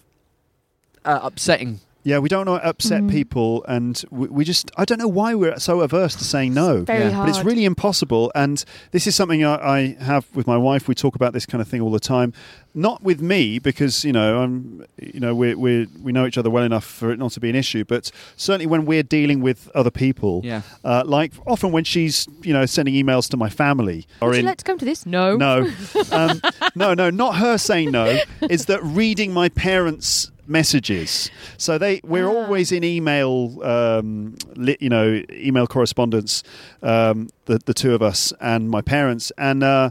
uh, upsetting. Yeah, we don't want to upset Mm. people, and we, we just, I don't know why we're so averse to saying no. Very Yeah. hard. But it's really impossible, and this is something I, I have with my wife. We talk about this kind of thing all the time. Not with me, because you know I'm, you know, we we we know each other well enough for it not to be an issue. But certainly when we're dealing with other people, Yeah. uh, like often when she's, you know, sending emails to my family, or Would you in like to come to this? No. no, um, no, no, not her saying no. Is that reading my parents' messages? So they, we're Ah. always in email, um, li, you know, email correspondence. Um, the the two of us and my parents, and uh,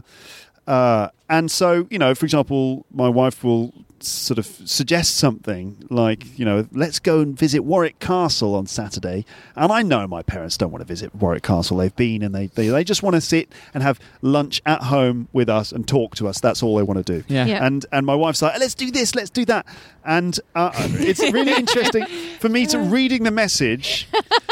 uh, and so you know, for example, my wife will sort of suggest something like, you know, let's go and visit Warwick Castle on Saturday. And I know my parents don't want to visit Warwick Castle. They've been and they, they, they just want to sit and have lunch at home with us and talk to us. That's all they want to do. Yeah. Yeah. And and my wife's like, let's do this, let's do that. And uh, it's really interesting for me to reading the message.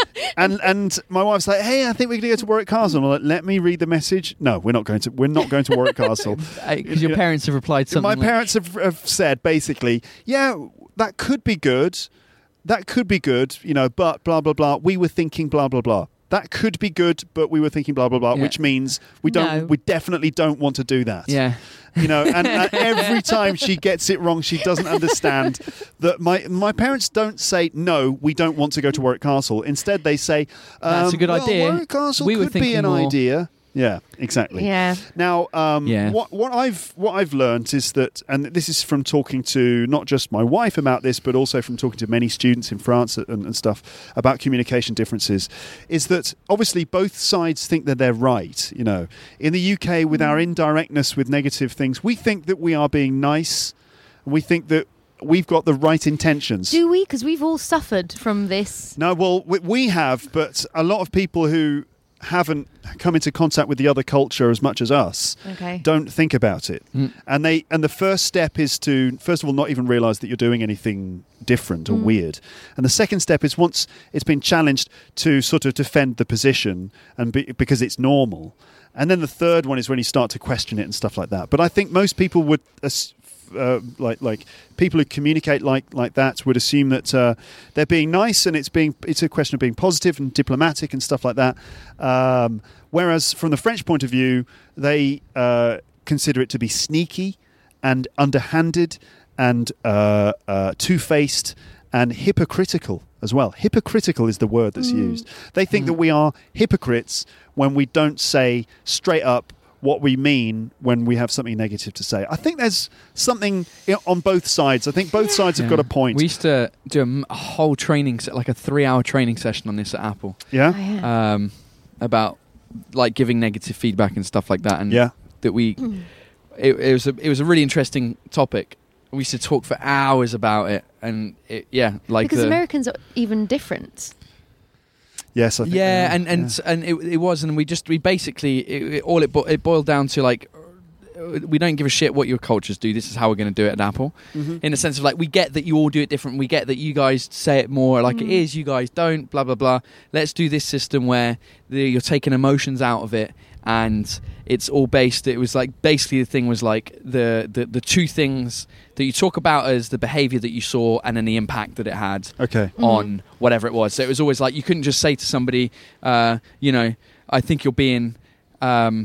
And and my wife's like, hey, I think we're going to go to Warwick Castle. And I'm like, let me read the message. No, we're not going to. We're not going to Warwick Castle. Because your Yeah. parents have replied something My like, parents have, have said basically, yeah, that could be good. That could be good, you know, but blah, blah, blah. We were thinking blah, blah, blah. That could be good, but we were thinking blah, blah, blah, Yeah. which means we don't, No. we definitely don't want to do that. yeah. You know, and, and every time she gets it wrong, she doesn't understand that my my parents don't say, no, we don't want to go to Warwick Castle. Instead, they say, um, That's a good well, idea. Warwick Castle We were could be thinking an more- idea. Yeah, exactly. Yeah. Now, um, Yeah. what what I've what I've learned is that, and this is from talking to not just my wife about this, but also from talking to many students in France and, and stuff about communication differences, is that obviously both sides think that they're right. You know, in the U K, with our indirectness with negative things, we think that we are being nice, and we think that we've got the right intentions. Do we? Because we've all suffered from this. No, well, we, we have, but a lot of people who haven't come into contact with the other culture as much as us Okay. don't think about it. Mm. And they and the first step is to, first of all, not even realize that you're doing anything different or weird. And the second step is, once it's been challenged, to sort of defend the position and be, because it's normal. And then the third one is when you start to question it and stuff like that. But I think most people would as- Uh, like like people who communicate like like that would assume that uh, they're being nice, and it's being it's a question of being positive and diplomatic and stuff like that. Um, whereas from the French point of view, they uh, consider it to be sneaky and underhanded and uh, uh, two-faced and hypocritical as well. Hypocritical is the word that's used. They think that we are hypocrites when we don't say straight up what we mean when we have something negative to say. I think there's something you know, on both sides. I think both sides have got a point. We used to do a, m- a whole training, se- like a three-hour training session on this at Apple, yeah? Oh, yeah. um, about like giving negative feedback and stuff like that. And Yeah. that we, it, it was a, it was a really interesting topic. We used to talk for hours about it, and it, yeah, like because the, Americans are even different. Yes, I think yeah, they are. and and Yeah. and it, it was, and we just we basically it, it, all it bo- it boiled down to like, uh, we don't give a shit what your cultures do. This is how we're going to do it at Apple. Mm-hmm. In the sense of like, we get that you all do it different. We get that you guys say it more like it is. You guys don't. Blah blah blah. Let's do this system where the, you're taking emotions out of it, and it's all based. It was like basically the thing was like the the, the two things that you talk about as the behaviour that you saw, and then the impact that it had Okay. on whatever it was. So it was always like you couldn't just say to somebody, uh, you know, I think you're being. Um,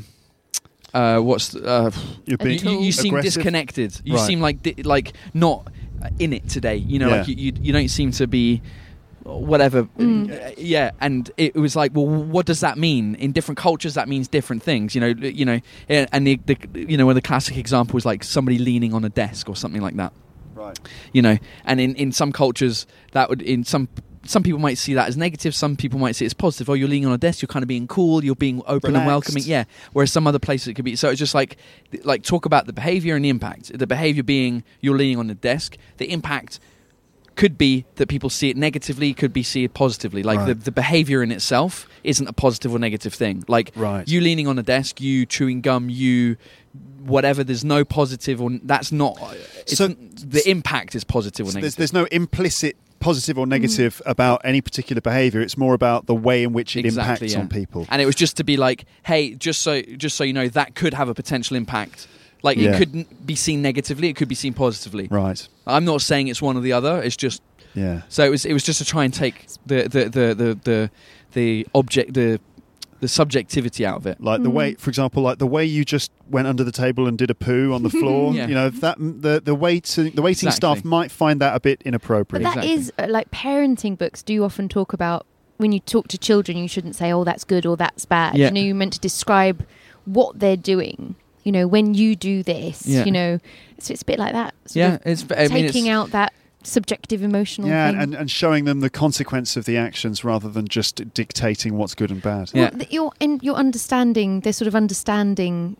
uh, what's uh, You're being you, you, you seem aggressive? disconnected. You Right. seem like di- like not in it today. You know, Yeah. like you, you you don't seem to be whatever. Mm. Uh, yeah, and it was like, well, what does that mean? In different cultures, that means different things. You know, you know, and the, the you know, one of the classic examples like somebody leaning on a desk or something like that. Right. You know, and in, in some cultures that would in some. Some people might see that as negative. Some people might see it as positive. Oh, you're leaning on a desk. You're kind of being cool. You're being open Relaxed. and welcoming. Yeah. Whereas some other places it could be. So it's just like, like talk about the behaviour and the impact. The behaviour being you're leaning on the desk. The impact could be that people see it negatively. Could be see it positively. Like Right. the, the behaviour in itself isn't a positive or negative thing. Like Right. you leaning on a desk, you chewing gum, you whatever. There's no positive or that's not. It's, So- the impact is positive or So negative. there's, there's no implicit positive or negative about any particular behaviour. It's more about the way in which it Exactly, impacts yeah. on people. And it was just to be like, hey, just so just so you know, that could have a potential impact. Like Yeah. it couldn't be seen negatively, it could be seen positively. Right. I'm not saying it's one or the other. It's just Yeah. so it was. It was just to try and take the the the the the, the object the the subjectivity out of it. Like the Mm. way, for example, like the way you just went under the table and did a poo on the floor. Yeah. You know that the the waiting the waiting Exactly. staff might find that a bit But inappropriate. that Exactly. is uh, like parenting books do often talk about when you talk to children, you shouldn't say, "Oh, that's good" or "That's bad." Yeah. You know, you're meant to describe what they're doing. You know, when you do this, Yeah. you know, so it's a bit like that. sort Yeah, of it's I mean, taking it's, out that subjective emotional yeah, thing. and, and showing them the consequence of the actions rather than just dictating what's good and bad. Yeah. Well, th- you're and you're understanding. They're sort of understanding,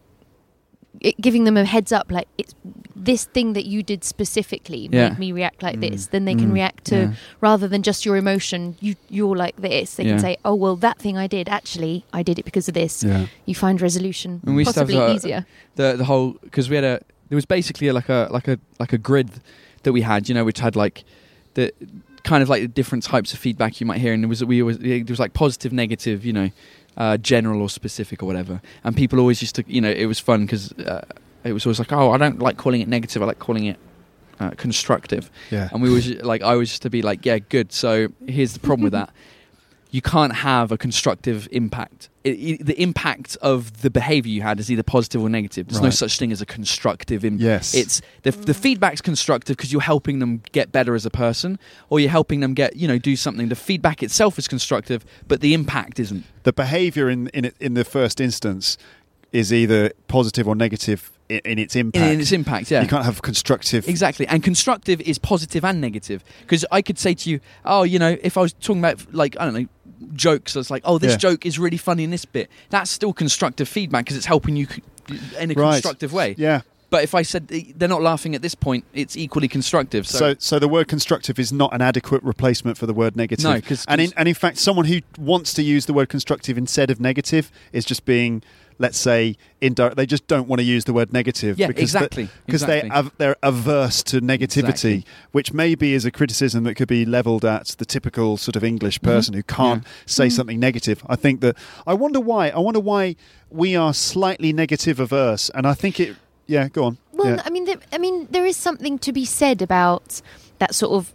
it, giving them a heads up. Like it's this thing that you did specifically Yeah. made me react like Mm. this. Then they can Mm. react to Yeah. rather than just your emotion. You you're like this. They Yeah. can say, "Oh well, that thing I did actually, I did it because of this." Yeah. You find resolution And we used to have, possibly uh, easier. the the whole because we had a there was basically like a like a like a grid that we had, you know, which had like the kind of like the different types of feedback you might hear, and there was we always there was like positive, negative, you know, uh, general or specific or whatever, and people always used to, you know, it was fun because uh, it was always like, oh, I don't like calling it negative, I like calling it uh, constructive, Yeah. and we was like, I was just to be like, yeah, good. So here's the problem with that. You can't have a constructive impact. It, it, the impact of the behaviour you had is either positive or negative. There's no Right. such thing as a constructive impact. Yes. It's the the feedback's constructive because you're helping them get better as a person, or you're helping them get, you know, do something. The feedback itself is constructive, but the impact isn't. The behaviour in in it, in the first instance is either positive or negative in, in its In, impact. in its impact, yeah. You can't have constructive. Exactly, and constructive is positive and negative. Because I could say to you, oh, you know, if I was talking about, like, I don't know, jokes, it's like, oh, this Yeah. joke is really funny in this bit. That's still constructive feedback because it's helping you c- in a Right. constructive way. Yeah. But if I said they're not laughing at this point, it's equally constructive. So, So, so the word constructive is not an adequate replacement for the word negative. No, 'cause- and in 'cause- and in fact, someone who wants to use the word constructive instead of negative is just being, let's say, indirect. They just don't want to use the word negative. Yeah, because exactly, Because exactly. they av- they're averse to negativity, Exactly. which maybe is a criticism that could be levelled at the typical sort of English person who can't Yeah. say something negative. I think that I wonder why. I wonder why we are slightly negative averse, and I think it. Yeah, go on. Well, yeah. I mean, there, I mean, there is something to be said about that sort of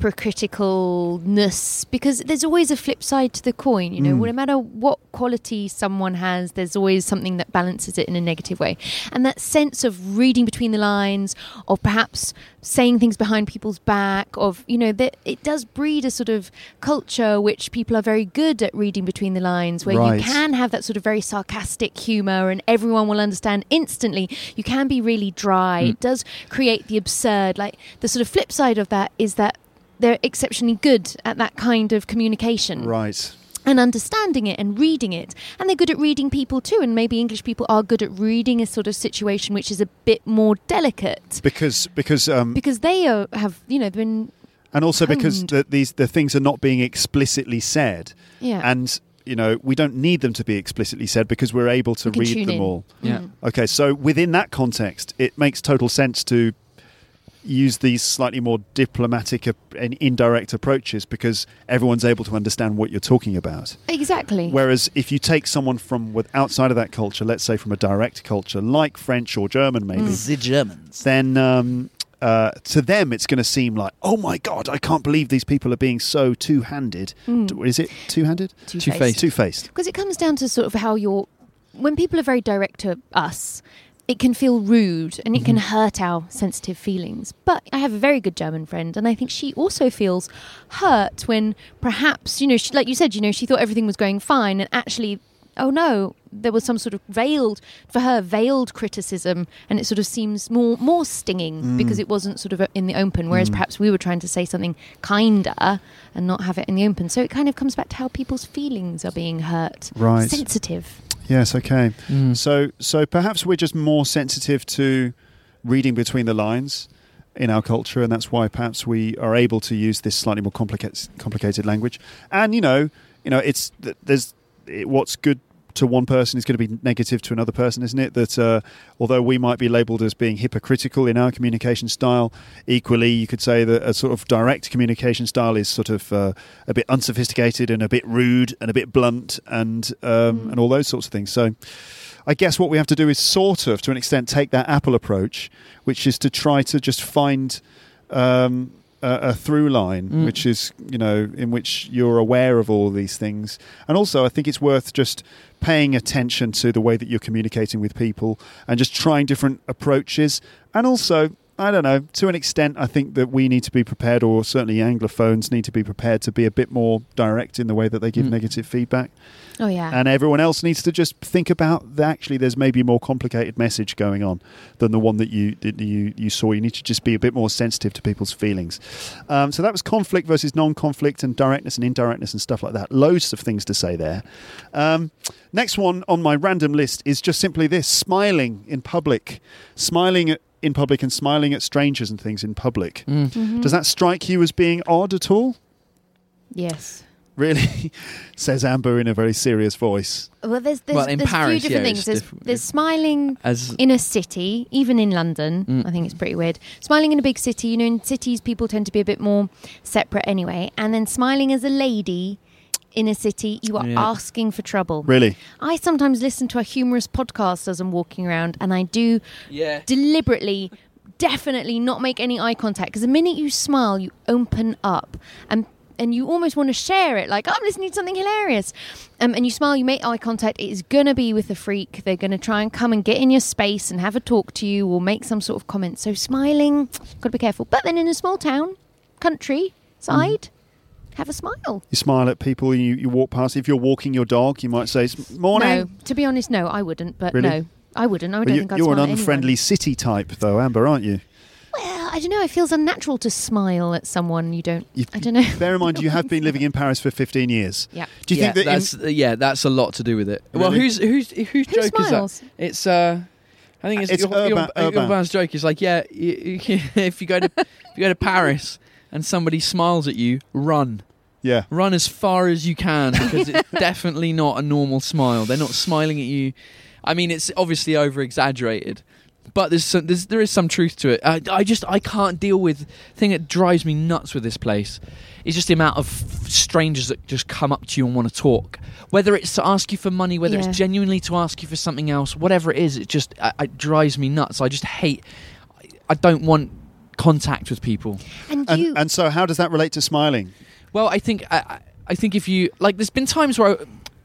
hypocriticalness, because there's always a flip side to the coin. You know, Mm. no matter what quality someone has, there's always something that balances it in a negative way. And that sense of reading between the lines, or perhaps saying things behind people's back, of, you know, that it does breed a sort of culture which people are very good at reading between the lines, where Right. you can have that sort of very sarcastic humour and everyone will understand instantly. You can be really dry. Mm. It does create the absurd. Like, the sort of flip side of that is that they're exceptionally good at that kind of communication Right. and understanding it and reading it. And they're good at reading people too. And maybe English people are good at reading a sort of situation which is a bit more delicate, Because because um, because they are, have, you know, been, and also because honed. the, these the things are not being explicitly said, yeah. and you know we don't need them to be explicitly said because we're able to You can read tune them in. all. Yeah. Mm. Okay, so within that context, it makes total sense to, use these slightly more diplomatic and indirect approaches because everyone's able to understand what you're talking about. Exactly. Whereas if you take someone from with outside of that culture, let's say from a direct culture like French or German maybe, The Germans. then um, uh, to them it's going to seem like, oh my God, I can't believe these people are being so two-handed. Mm. Is it two-handed? Two-faced. Two-faced. Because it comes down to sort of how you're... When people are very direct to us, it can feel rude and it can hurt our sensitive feelings. But I have a very good German friend, and I think she also feels hurt when perhaps, you know, she, like you said, you know, she thought everything was going fine, and actually, oh no, there was some sort of veiled, for her, veiled criticism, and it sort of seems more more stinging Mm. because it wasn't sort of in the open, whereas perhaps we were trying to say something kinder and not have it in the open. So it kind of comes back to how people's feelings are being hurt. Right. Sensitive. Yes, okay. Mm. So so perhaps we're just more sensitive to reading between the lines in our culture, and that's why perhaps we are able to use this slightly more complicated complicated language. And you know, you know, it's there's it, what's good to one person is going to be negative to another person, isn't it? That uh, although we might be labelled as being hypocritical in our communication style, equally you could say that a sort of direct communication style is sort of uh, a bit unsophisticated and a bit rude and a bit blunt and um, Mm. and all those sorts of things. So I guess what we have to do is sort of, to an extent, take that Apple approach, which is to try to just find um, a, a through line, Mm. which is, you know, in which you're aware of all these things. And also, I think it's worth just paying attention to the way that you're communicating with people and just trying different approaches. And also, I don't know, to an extent, I think that we need to be prepared, or certainly Anglophones need to be prepared to be a bit more direct in the way that they give Mm. negative feedback. Oh, yeah. And everyone else needs to just think about that actually there's maybe a more complicated message going on than the one that you that you, you saw. You need to just be a bit more sensitive to people's feelings. Um, so that was conflict versus non-conflict and directness and indirectness and stuff like that. Loads of things to say there. Um, next one on my random list is just simply this: smiling in public. Smiling at, in public and smiling at strangers and things in public. Mm. Mhm. Does that strike you as being odd at all? Yes. Really? Says Amber in a very serious voice. Well, there's there's, Well, in there's Paris, a few different yeah, things. it's There's, different. there's smiling As in a city, even in London. Mm. I think it's pretty weird. Smiling in a big city, you know, in cities people tend to be a bit more separate anyway. And then smiling as a lady in a city, you are Yeah. asking for trouble. Really? I sometimes listen to a humorous podcast as I'm walking around, and I do yeah. deliberately, definitely not make any eye contact, because the minute you smile, you open up, and and you almost want to share it, like, I'm listening to something hilarious. Um, and you smile, you make eye contact, it's going to be with a freak. They're going to try and come and get in your space and have a talk to you or make some sort of comment. So smiling, got to be careful. But then in a small town, country side, have a smile. You smile at people you, you walk past. If you're walking your dog, you might say, morning. No, to be honest, no, I wouldn't. But Really? no, I wouldn't. I Well, don't you, think I'd you're an smile at unfriendly anyone. city type, though, Amber, aren't you? Well, I don't know. It feels unnatural to smile at someone you don't. You- I don't know. Bear in mind, you have been living in Paris for fifteen years. Yeah. Do you yeah, think that that's uh, yeah, that's a lot to do with it. Well, Really? who's who's whose Who joke smiles? is that? It's uh, I think it's, It's Ur- Urban- Ur- Urban. Urban's joke is like, yeah, you, you, if you go to if you go to Paris and somebody smiles at you, run. yeah. Run as far as you can, because it's definitely not a normal smile. They're not smiling at you. I mean, it's obviously over exaggerated, but there's, some, there's there is some truth to it. I, I just I can't deal with the thing that drives me nuts with this place. It's just the amount of strangers that just come up to you and want to talk. Whether it's to ask you for money, whether Yeah. it's genuinely to ask you for something else, whatever it is, it just I, it drives me nuts. I just hate. I, I don't want contact with people. And And, you. and so how does that relate to smiling? Well, I think I, I- I think if you like, there's been times where I,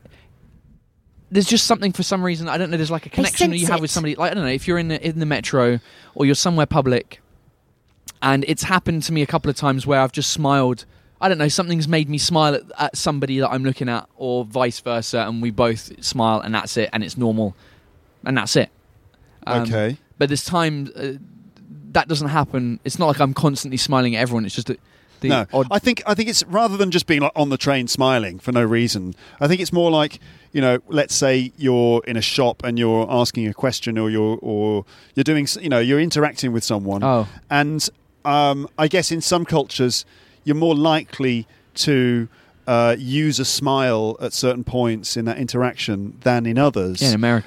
there's just something for some reason I don't know. There's like a connection that you sense have it. with somebody. Like I don't know if you're in the, in the metro or you're somewhere public, and it's happened to me a couple of times where I've just smiled. I don't know. Something's made me smile at, at somebody that I'm looking at, or vice versa, and we both smile, and that's it, and it's normal, and that's it. Um, Okay. But there's times uh, that doesn't happen. It's not like I'm constantly smiling at everyone. It's just that the No, odd. I think I think it's rather than just being like on the train smiling for no reason. I think it's more like, you know, let's say you're in a shop and you're asking a question, or you're or you're doing, s- you know, you're interacting with someone, Oh. and um, I guess in some cultures you're more likely to uh, use a smile at certain points in that interaction than in others. Yeah, in America.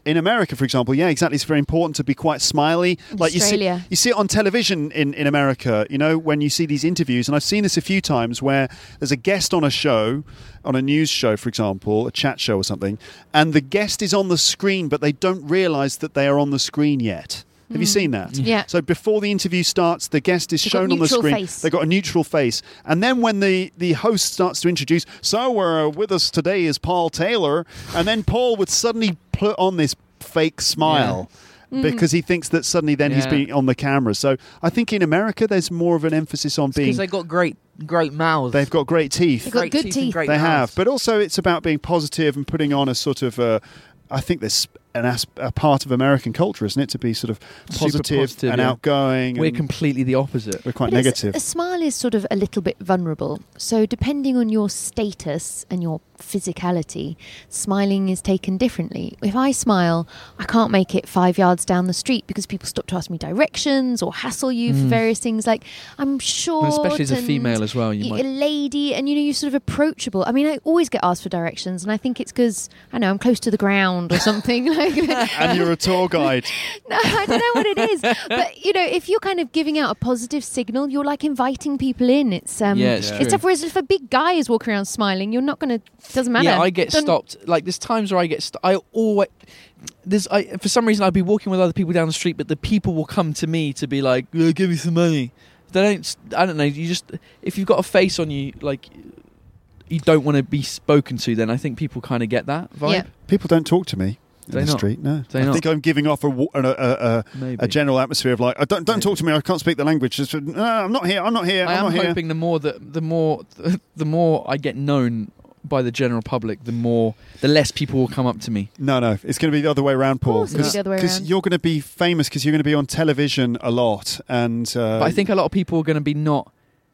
in America, for example, yeah, exactly. It's very important to be quite smiley. In like you see, Australia. you see it on television in, in America, you know, when you see these interviews. And I've seen this a few times where there's a guest on a show, on a news show, for example, a chat show or something, and the guest is on the screen, but they don't realise that they are on the screen yet. Have you seen that? Yeah. So before the interview starts, the guest is They've got shown on the neutral screen. face. They've got a neutral face. And then when the, the host starts to introduce, so we're, uh, with us today is Paul Taylor, and then Paul would suddenly put on this fake smile. Mm. Because he thinks that suddenly then he's Yeah. being on the camera. So I think in America there's more of an emphasis on being... Because they got great, great mouths. They've got great teeth. They've got Great good and teeth. great They have. mouths. But also it's about being positive and putting on a sort of... Uh, I think there's an as- a part of American culture, isn't it, to be sort of Super positive, positive, and yeah. outgoing. We're and completely the opposite. we're quite But it's- negative. A smile is sort of a little bit vulnerable. So depending on your status and your physicality, smiling is taken differently. If I smile, I can't make it five yards down the street because people stop to ask me directions or hassle you for various things. Like, I'm short, And especially as a and female as well, you y- a might. lady, and you know, you're sort of approachable. I mean, I always get asked for directions, and I think it's because I know I'm close to the ground or something. Like, And you're a tour guide. no, I don't know what it is, but you know, if you're kind of giving out a positive signal, you're like inviting people in. It's um, Yeah, it's it's true. tough. Whereas if a big guy is walking around smiling, you're not going to. Doesn't matter. Yeah, I get Don't- stopped. Like there's times where I get. St- I always. There's. I for some reason I'd be walking with other people down the street, but the people will come to me to be like, "Uh, "Give me some money." They don't. s- I don't know. You just if you've got a face on you, like you don't want to be spoken to. Then I think people kind of get that vibe. Yeah. People don't talk to me in They the not? street. No, They I not? think I'm giving off a, wa- a, a, a, Maybe. a general atmosphere of like, "Oh, don't don't talk to me. I can't speak the language. Just, no, I'm not here. I'm not here. I I'm am not here." hoping the more that the more the more I get known by the general public, the more the less people will come up to me. No, no, it's going to be the other way around, Paul. course it'll be the other way Because around. you're going to be famous because you're going to be on television a lot, and uh, But I think a lot of people are going to be not.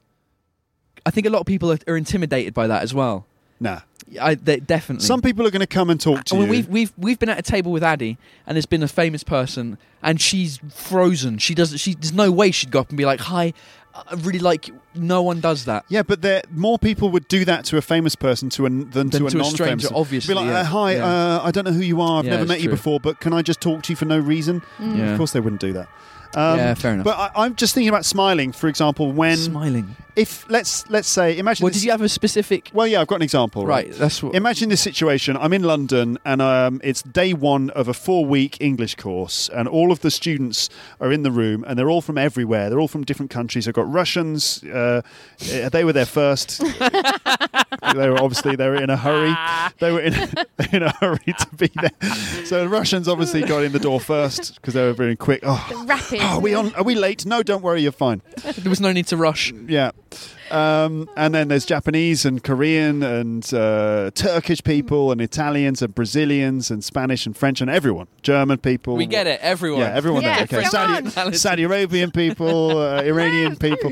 I think a lot of people are, are intimidated by that as well. nah. I they, definitely. Some people are going to come and talk to I mean, you. we've we've we've been at a table with Addie, and there's been a famous person, and she's frozen. She doesn't. She there's no way she'd go up and be like, "Hi, I really like." You." No one does that. Yeah, but there more people would do that to a famous person to a, than, Than to a to a non-famous. stranger, obviously, Be like, yeah. uh, "Hi, Yeah. uh, I don't know who you are. I've Yeah, never it's met you true. before, but can I just talk to you for no reason?" Yeah. Of course, they wouldn't do that. Um, Yeah, fair enough. But I, I'm just thinking about smiling. For example, when Smiling. if let's let's say imagine. Well, this, did you have a specific? Well, yeah, I've got an example. Right. Right. That's what. Imagine this situation. I'm in London and um, it's day one of a four-week English course, and all of the students are in the room, and they're all from everywhere. They're all from different countries. I've got Russians. Uh, eh, they were there first. They were obviously they were in a hurry. They were in in a hurry to be there. So the Russians obviously got in the door first because they were very quick. Oh, Rapid. oh, are we on? Are we late? No, don't worry, you're fine. There was no need to rush. Yeah. Um, and then there's Japanese and Korean and uh, Turkish people and Italians and Brazilians and Spanish and French and everyone. German people. We get it. Everyone. Yeah, everyone Yeah, there. Okay. come Saudi, on. Saudi Arabian people, uh, Iranian people.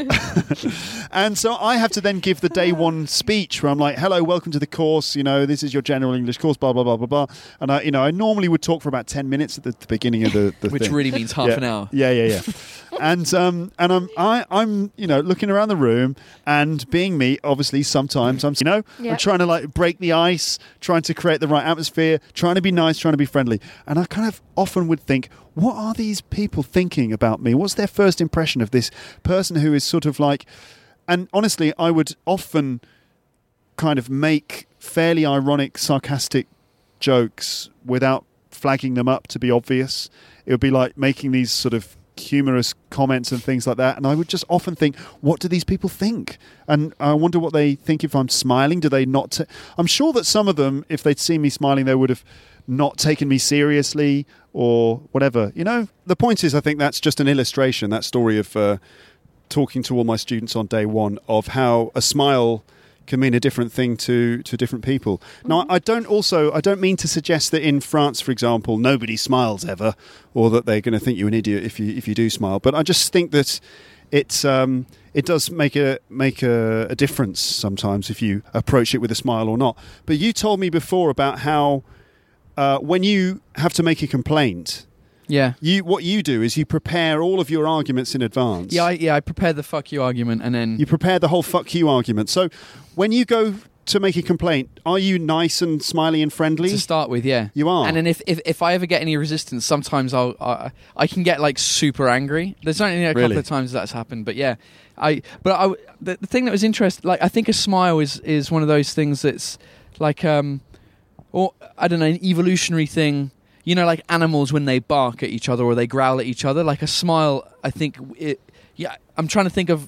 And so I have to then give the day one speech where I'm like, "Hello, welcome to the course. You know, this is your general English course, blah, blah, blah, blah, blah." And I, you know, I normally would talk for about ten minutes at the, the beginning of the, the Which thing. really means half yeah. an hour. Yeah, yeah, yeah. and um, and I'm I, I'm you know looking around the room and being me. Obviously, sometimes I'm you know Yeah. I'm trying to like break the ice, trying to create the right atmosphere, trying to be nice, trying to be friendly. And I kind of often would think, what are these people thinking about me? What's their first impression of this person who is sort of like? And honestly, I would often kind of make fairly ironic, sarcastic jokes without flagging them up to be obvious. It would be like making these sort of humorous comments and things like that. And I would just often think, what do these people think? And I wonder what they think if I'm smiling. Do they not? T- I'm sure that some of them, if they'd seen me smiling, they would have not taken me seriously or whatever. You know, the point is, I think that's just an illustration, that story of uh, talking to all my students on day one, of how a smile can mean a different thing to, to different people. Now, I don't also I don't mean to suggest that in France, for example, nobody smiles ever, or that they're going to think you an idiot if you if you do smile. But I just think that it's um, it does make a make a, a difference sometimes if you approach it with a smile or not. But you told me before about how uh, when you have to make a complaint, Yeah. you what you do is you prepare all of your arguments in advance. Yeah. I, yeah. I prepared the fuck you argument, and then You prepare the whole fuck you argument. So when you go to make a complaint, are you nice and smiley and friendly? To start with, yeah. You are? And then if, if, if I ever get any resistance, sometimes I'll I, I can get like super angry. There's only a couple Really? of times that's happened, but yeah. I but I the, the thing that was interesting, like I think a smile is is one of those things that's like um or I don't know, an evolutionary thing. You know, like animals when they bark at each other or they growl at each other. Like a smile, I think it. Yeah, I'm trying to think of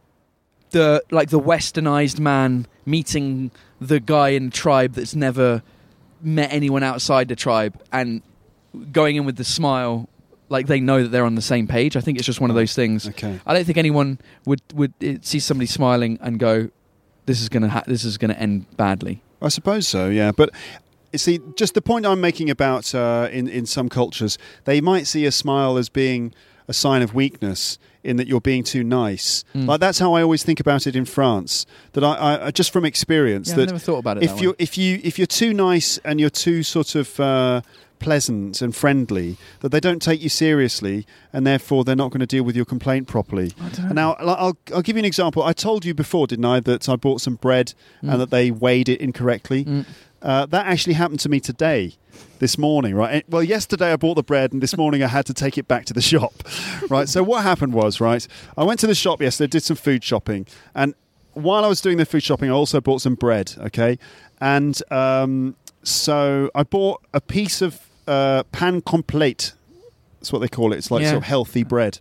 the like the westernized man meeting the guy in the tribe that's never met anyone outside the tribe and going in with the smile, like they know that they're on the same page. I think it's just one of those things. Okay. I don't think anyone would would uh, see somebody smiling and go, "This is gonna ha- this is gonna end badly." I suppose so, yeah. But you see, just the point I'm making about uh, in in some cultures, they might see a smile as being a sign of weakness, in that you're being too nice. Mm. Like that's how I always think about it in France. That I, I just from experience, Yeah, that I've never thought about it if that you way. if you if you're too nice and you're too sort of uh, pleasant and friendly, that they don't take you seriously, and therefore they're not going to deal with your complaint properly. And now I'll, I'll I'll give you an example. I told you before, didn't I, that I bought some bread Mm. and that they weighed it incorrectly. Mm. Uh, that actually happened to me today, this morning, right? It- Well, yesterday I bought the bread, and this morning I had to take it back to the shop, right? So what happened was, right, I went to the shop yesterday, did some food shopping, and while I was doing the food shopping, I also bought some bread, okay? And um, so I bought a piece of uh, pan complete. That's what they call it. It's like Yeah. sort of healthy bread.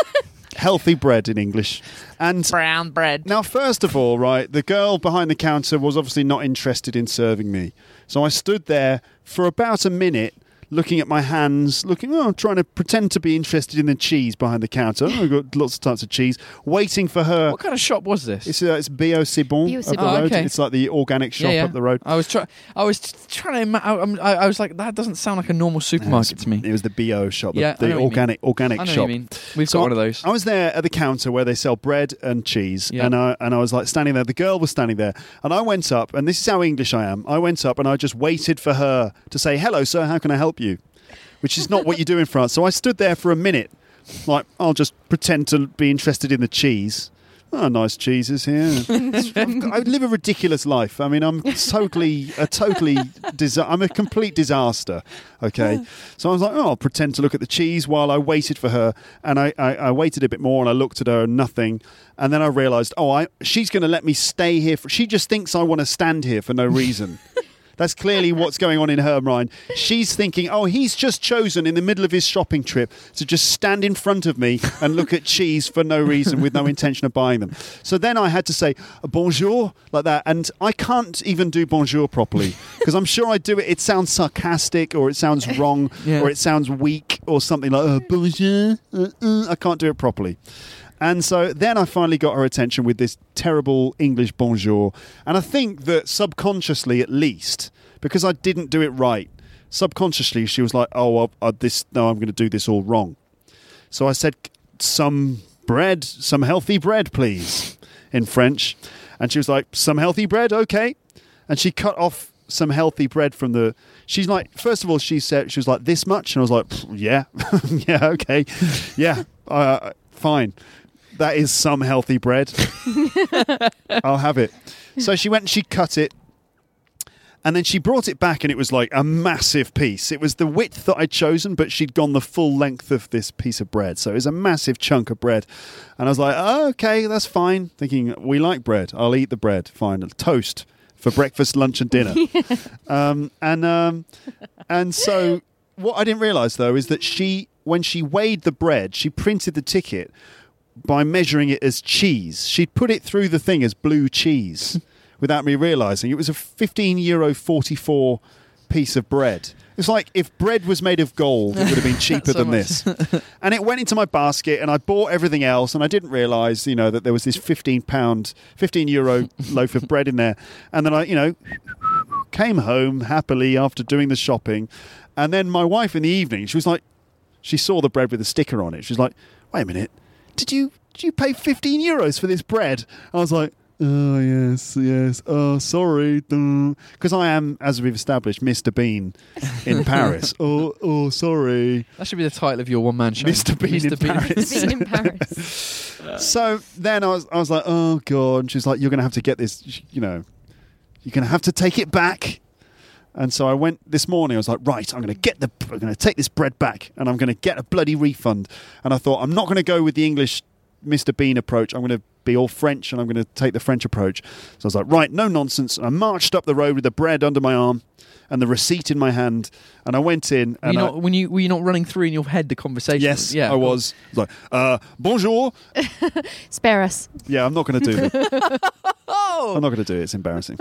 Healthy bread in English. And Brown bread. now, first of all, right, the girl behind the counter was obviously not interested in serving me. So I stood there for about a minute looking at my hands, looking, oh, trying to pretend to be interested in the cheese behind the counter. Oh, I've got lots of types of cheese. Waiting for her. What kind of shop was this? It's, uh, it's Bio C'est Bon Bio up C'est the Bon. Oh, road. okay. It's like the organic shop yeah, yeah. up the road. I was trying. I was t- trying to. Ima- I, I'm- I, I was like, that doesn't sound like a normal supermarket to me. It was the Bio shop, the, Yeah, I the know what you organic organic I know shop. what you mean. We've So got one of those. I was there at the counter where they sell bread and cheese, Yeah. and I and I was like standing there. The girl was standing there, and I went up, and this is how English I am. I went up and I just waited for her to say, "Hello, sir. How can I help you?" Which is not what you do in France. So I stood there for a minute, like I'll just pretend to be interested in the cheese. Oh, nice cheeses here. I've got- I live a ridiculous life. I mean, I'm totally, a totally, disa- I'm a complete disaster. Okay, so I was like, oh, I'll pretend to look at the cheese while I waited for her, and I, I, I waited a bit more, and I looked at her, and nothing, and then I realised, oh, I, she's going to let me stay here. For, she just thinks I want to stand here for no reason. That's clearly what's going on in her mind. She's thinking, oh, he's just chosen in the middle of his shopping trip to just stand in front of me and look at cheese for no reason with no intention of buying them. So then I had to say, bonjour, like that. And I can't even do bonjour properly because I'm sure I do it. It sounds sarcastic or it sounds wrong Yeah. or it sounds weak or something like, oh, bonjour. Uh, uh. I can't do it properly. And so then I finally got her attention with this terrible English bonjour. And I think that subconsciously, at least, because I didn't do it right, subconsciously she was like, oh, well, uh, this, no, I'm going to do this all wrong. So I said, some bread, some healthy bread, please, in French. And she was like, some healthy bread, okay. And she cut off some healthy bread from the... She's like, first of all, she said, she was like, this much? And I was like, yeah, yeah, okay, yeah, uh, fine. That is some healthy bread. I'll have it. So she went and she cut it. And then she brought it back and it was like a massive piece. It was the width that I'd chosen, but she'd gone the full length of this piece of bread. So it was a massive chunk of bread. And I was like, oh, okay, that's fine. Thinking, we like bread. I'll eat the bread. Fine. Toast for breakfast, lunch and dinner. um, and um, and so what I didn't realise, though, is that she, when she weighed the bread, she printed the ticket by measuring it as cheese. She'd put it through the thing as blue cheese without me realising. It was a fifteen euro forty-four piece of bread. It's like if bread was made of gold, it would have been cheaper So than much. this. And it went into my basket and I bought everything else and I didn't realise, you know, that there was this fifteen pound, fifteen euro loaf of bread in there. And then I, you know, came home happily after doing the shopping. And then my wife in the evening, she was like, she saw the bread with a sticker on it. She was like, wait a minute. Did you did you pay fifteen euros for this bread? I was like, oh, yes, yes. Oh, sorry. Because I am, as we've established, Mister Bean in Paris. oh, oh, sorry. That should be the title of your one-man show. Mister Bean in Paris. Being in Paris. So then I was, I was like, oh, God. And she's like, you're going to have to get this, you know, You're going to have to take it back. And so I went this morning. I was like, right, I'm going to get the, I'm going to take this bread back, and I'm going to get a bloody refund. And I thought, I'm not going to go with the English Mister Bean approach. I'm going to be all French, and I'm going to take the French approach. So I was like, right, no nonsense. And I marched up the road with the bread under my arm and the receipt in my hand, and I went in. Were And you I, not, when you were you not running through in your head the conversation? yes, yeah, I was. I was like, uh, bonjour. Spare us. Yeah, I'm not going to do it. Oh, I'm not going to do it. It's embarrassing.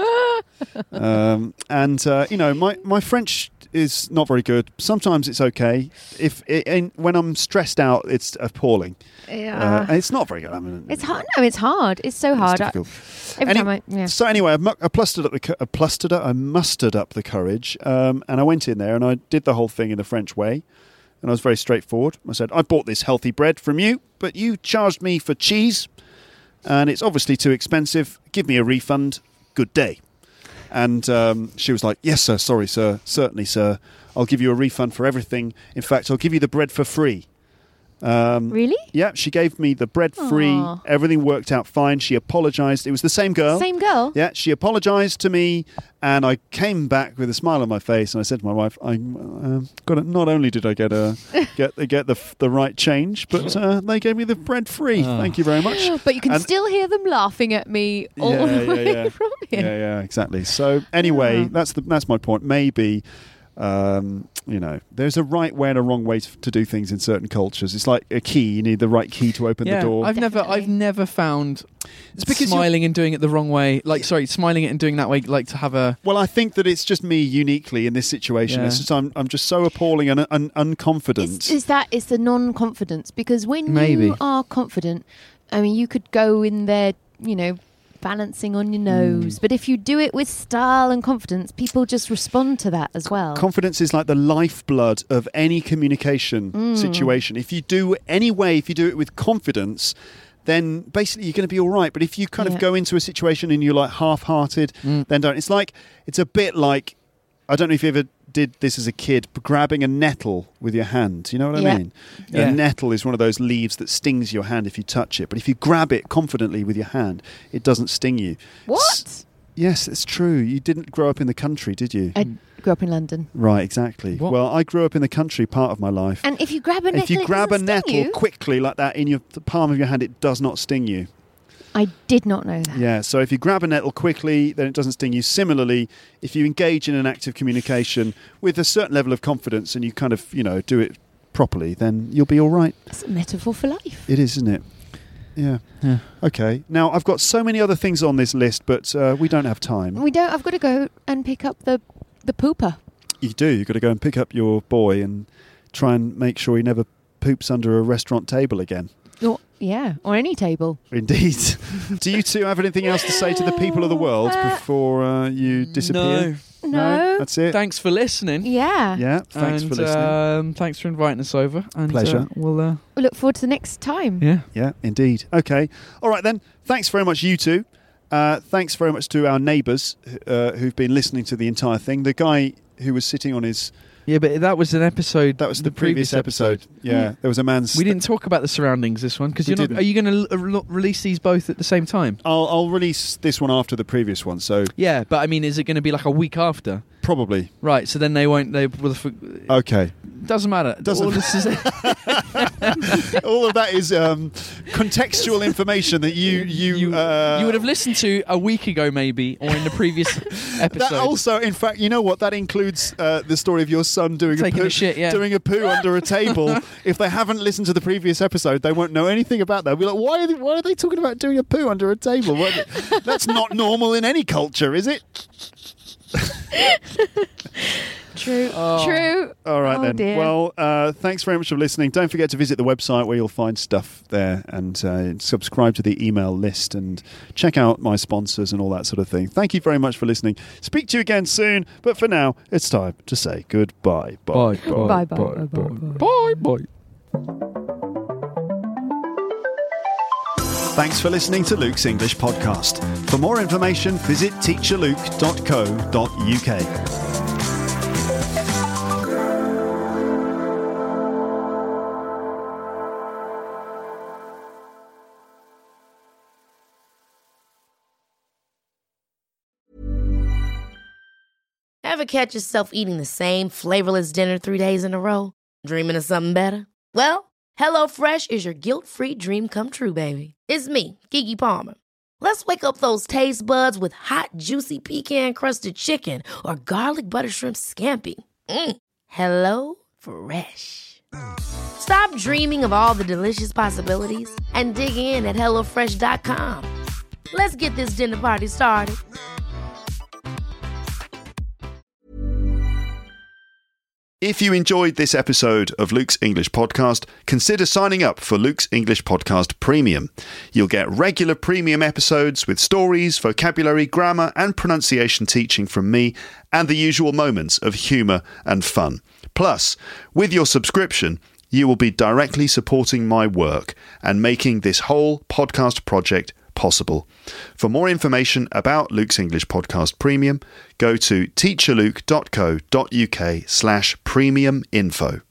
um, and uh, you know, my, my French is not very good. Sometimes it's okay. If it, in, when I'm stressed out, it's appalling. Yeah. Uh, and it's not very good. I mean, It's hard. No, it's hard. It's so hard. It's I- difficult. Every Any- time I, yeah. So anyway, I, mu- I plastered up the cu- I plastered up, I mustered up the courage, um, and I went in there and I did the whole thing in the French way, and I was very straightforward. I said, "I bought this healthy bread from you, but you charged me for cheese, and it's obviously too expensive. Give me a refund. Good day." And um, she was like, "Yes, sir. Sorry, sir. Certainly, sir. I'll give you a refund for everything. In fact, I'll give you the bread for free." Um, Really? Yeah, she gave me the bread free. Aw. Everything worked out fine. She apologised. It was the same girl. Same girl? Yeah, she apologised to me, and I came back with a smile on my face, and I said to my wife, "I uh, got it. Not only did I get a get get the the right change, but uh, they gave me the bread free. Oh. Thank you very much." But you can And- still hear them laughing at me all Yeah, the yeah, way yeah. from Yeah, here. yeah, exactly. So anyway, Yeah. that's the that's my point. Maybe. Um, you know, there's a right way and a wrong way to, to do things in certain cultures. It's like a key; you need the right key to open yeah. the door. I've never, Definitely. I've never found It's because smiling and doing it the wrong way. Like, sorry, smiling it and doing that way. Like to have a Well, I think that it's just me uniquely in this situation. Yeah. It's just I'm I'm just so appalling and un- unconfident. It's, it's that it's the non-confidence, because when Maybe. you are confident, I mean, you could go in there, you know, balancing on your nose. But if you do it with style and confidence, people just respond to that as well. Confidence is like the lifeblood of any communication Mm. situation. If you do any way, if you do it with confidence, then basically you're going to be all right. But if you kind Yeah. of go into a situation and you're like half-hearted, Mm. then don't. It's like it's a bit like, I don't know if you ever did this as a kid, but grabbing a nettle with your hand. You know what I Yeah. mean? Yeah. A nettle is one of those leaves that stings your hand if you touch it. But if you grab it confidently with your hand, it doesn't sting you. What? S- yes, it's true. You didn't grow up in the country, did you? I grew up in London. Right, exactly. What? Well, I grew up in the country part of my life. And if you grab a nettle, if you it grab a doesn't sting nettle you? quickly like that in your the palm of your hand, it does not sting you. I did not know that. Yeah, so if you grab a nettle quickly, then it doesn't sting you. Similarly, if you engage in an active communication with a certain level of confidence and you kind of, you know, do it properly, then you'll be all right. It's a metaphor for life. It is, isn't it? Yeah. Yeah. Okay. Now, I've got so many other things on this list, but uh, we don't have time. We don't. I've got to go and pick up the the pooper. You do. You've got to go and pick up your boy and try and make sure he never poops under a restaurant table again. Or, yeah, or any table. Indeed. Do you two have anything else to say to the people of the world before uh, you disappear? No. That's it? Thanks for listening. Yeah. Yeah, thanks and, for listening. Um, thanks for inviting us over. And, Pleasure. Uh, we'll. Uh, We look forward to the next time. yeah. Yeah, indeed. Okay. All right, then. Thanks very much, you two. Uh, thanks very much to our neighbours uh, who've been listening to the entire thing. The guy who was sitting on his... Yeah, but that was an episode. That was the, previous, episode. Yeah, there was a man's... We didn't talk about the surroundings this one because We you're not. didn't. Are you going to l- re- release these both at the same time? I'll, I'll release this one after the previous one, so Yeah, but I mean, is it going to be like a week after? probably. Right. So then they won't. They will. f- Okay. Doesn't matter. Doesn't- All this is All of that is um, contextual information that you... You, you, uh, you would have listened to a week ago, maybe, or in the previous episode. That also, in fact, you know what? That includes uh, the story of your son doing Taking a poo, a shit, yeah. doing a poo under a table. If they haven't listened to the previous episode, they won't know anything about that. They'll be like, why are they, why are they talking about doing a poo under a table? What, that's not normal in any culture, is it? True. Oh. True. All right, Oh, then. dear. Well, uh, thanks very much for listening. Don't forget to visit the website where you'll find stuff there and uh, subscribe to the email list and check out my sponsors and all that sort of thing. Thank you very much for listening. Speak to you again soon, but for now, it's time to say goodbye. Bye. Bye, bye, bye, bye, Bye. Bye. Thanks for listening to Luke's English podcast. For more information, visit teacher luke dot co dot uk. Ever catch yourself eating the same flavorless dinner three days in a row? Dreaming of something better? Well, HelloFresh is your guilt-free dream come true, baby. It's me, Keke Palmer. Let's wake up those taste buds with hot, juicy pecan-crusted chicken or garlic butter shrimp scampi. Mm. Hello Fresh. Stop dreaming of all the delicious possibilities and dig in at hello fresh dot com. Let's get this dinner party started. If you enjoyed this episode of Luke's English Podcast, consider signing up for Luke's English Podcast Premium. You'll get regular premium episodes with stories, vocabulary, grammar and pronunciation teaching from me and the usual moments of humour and fun. Plus, with your subscription, you will be directly supporting my work and making this whole podcast project possible. For more information about Luke's English Podcast Premium, go to teacherluke dot co dot uk slash premium info.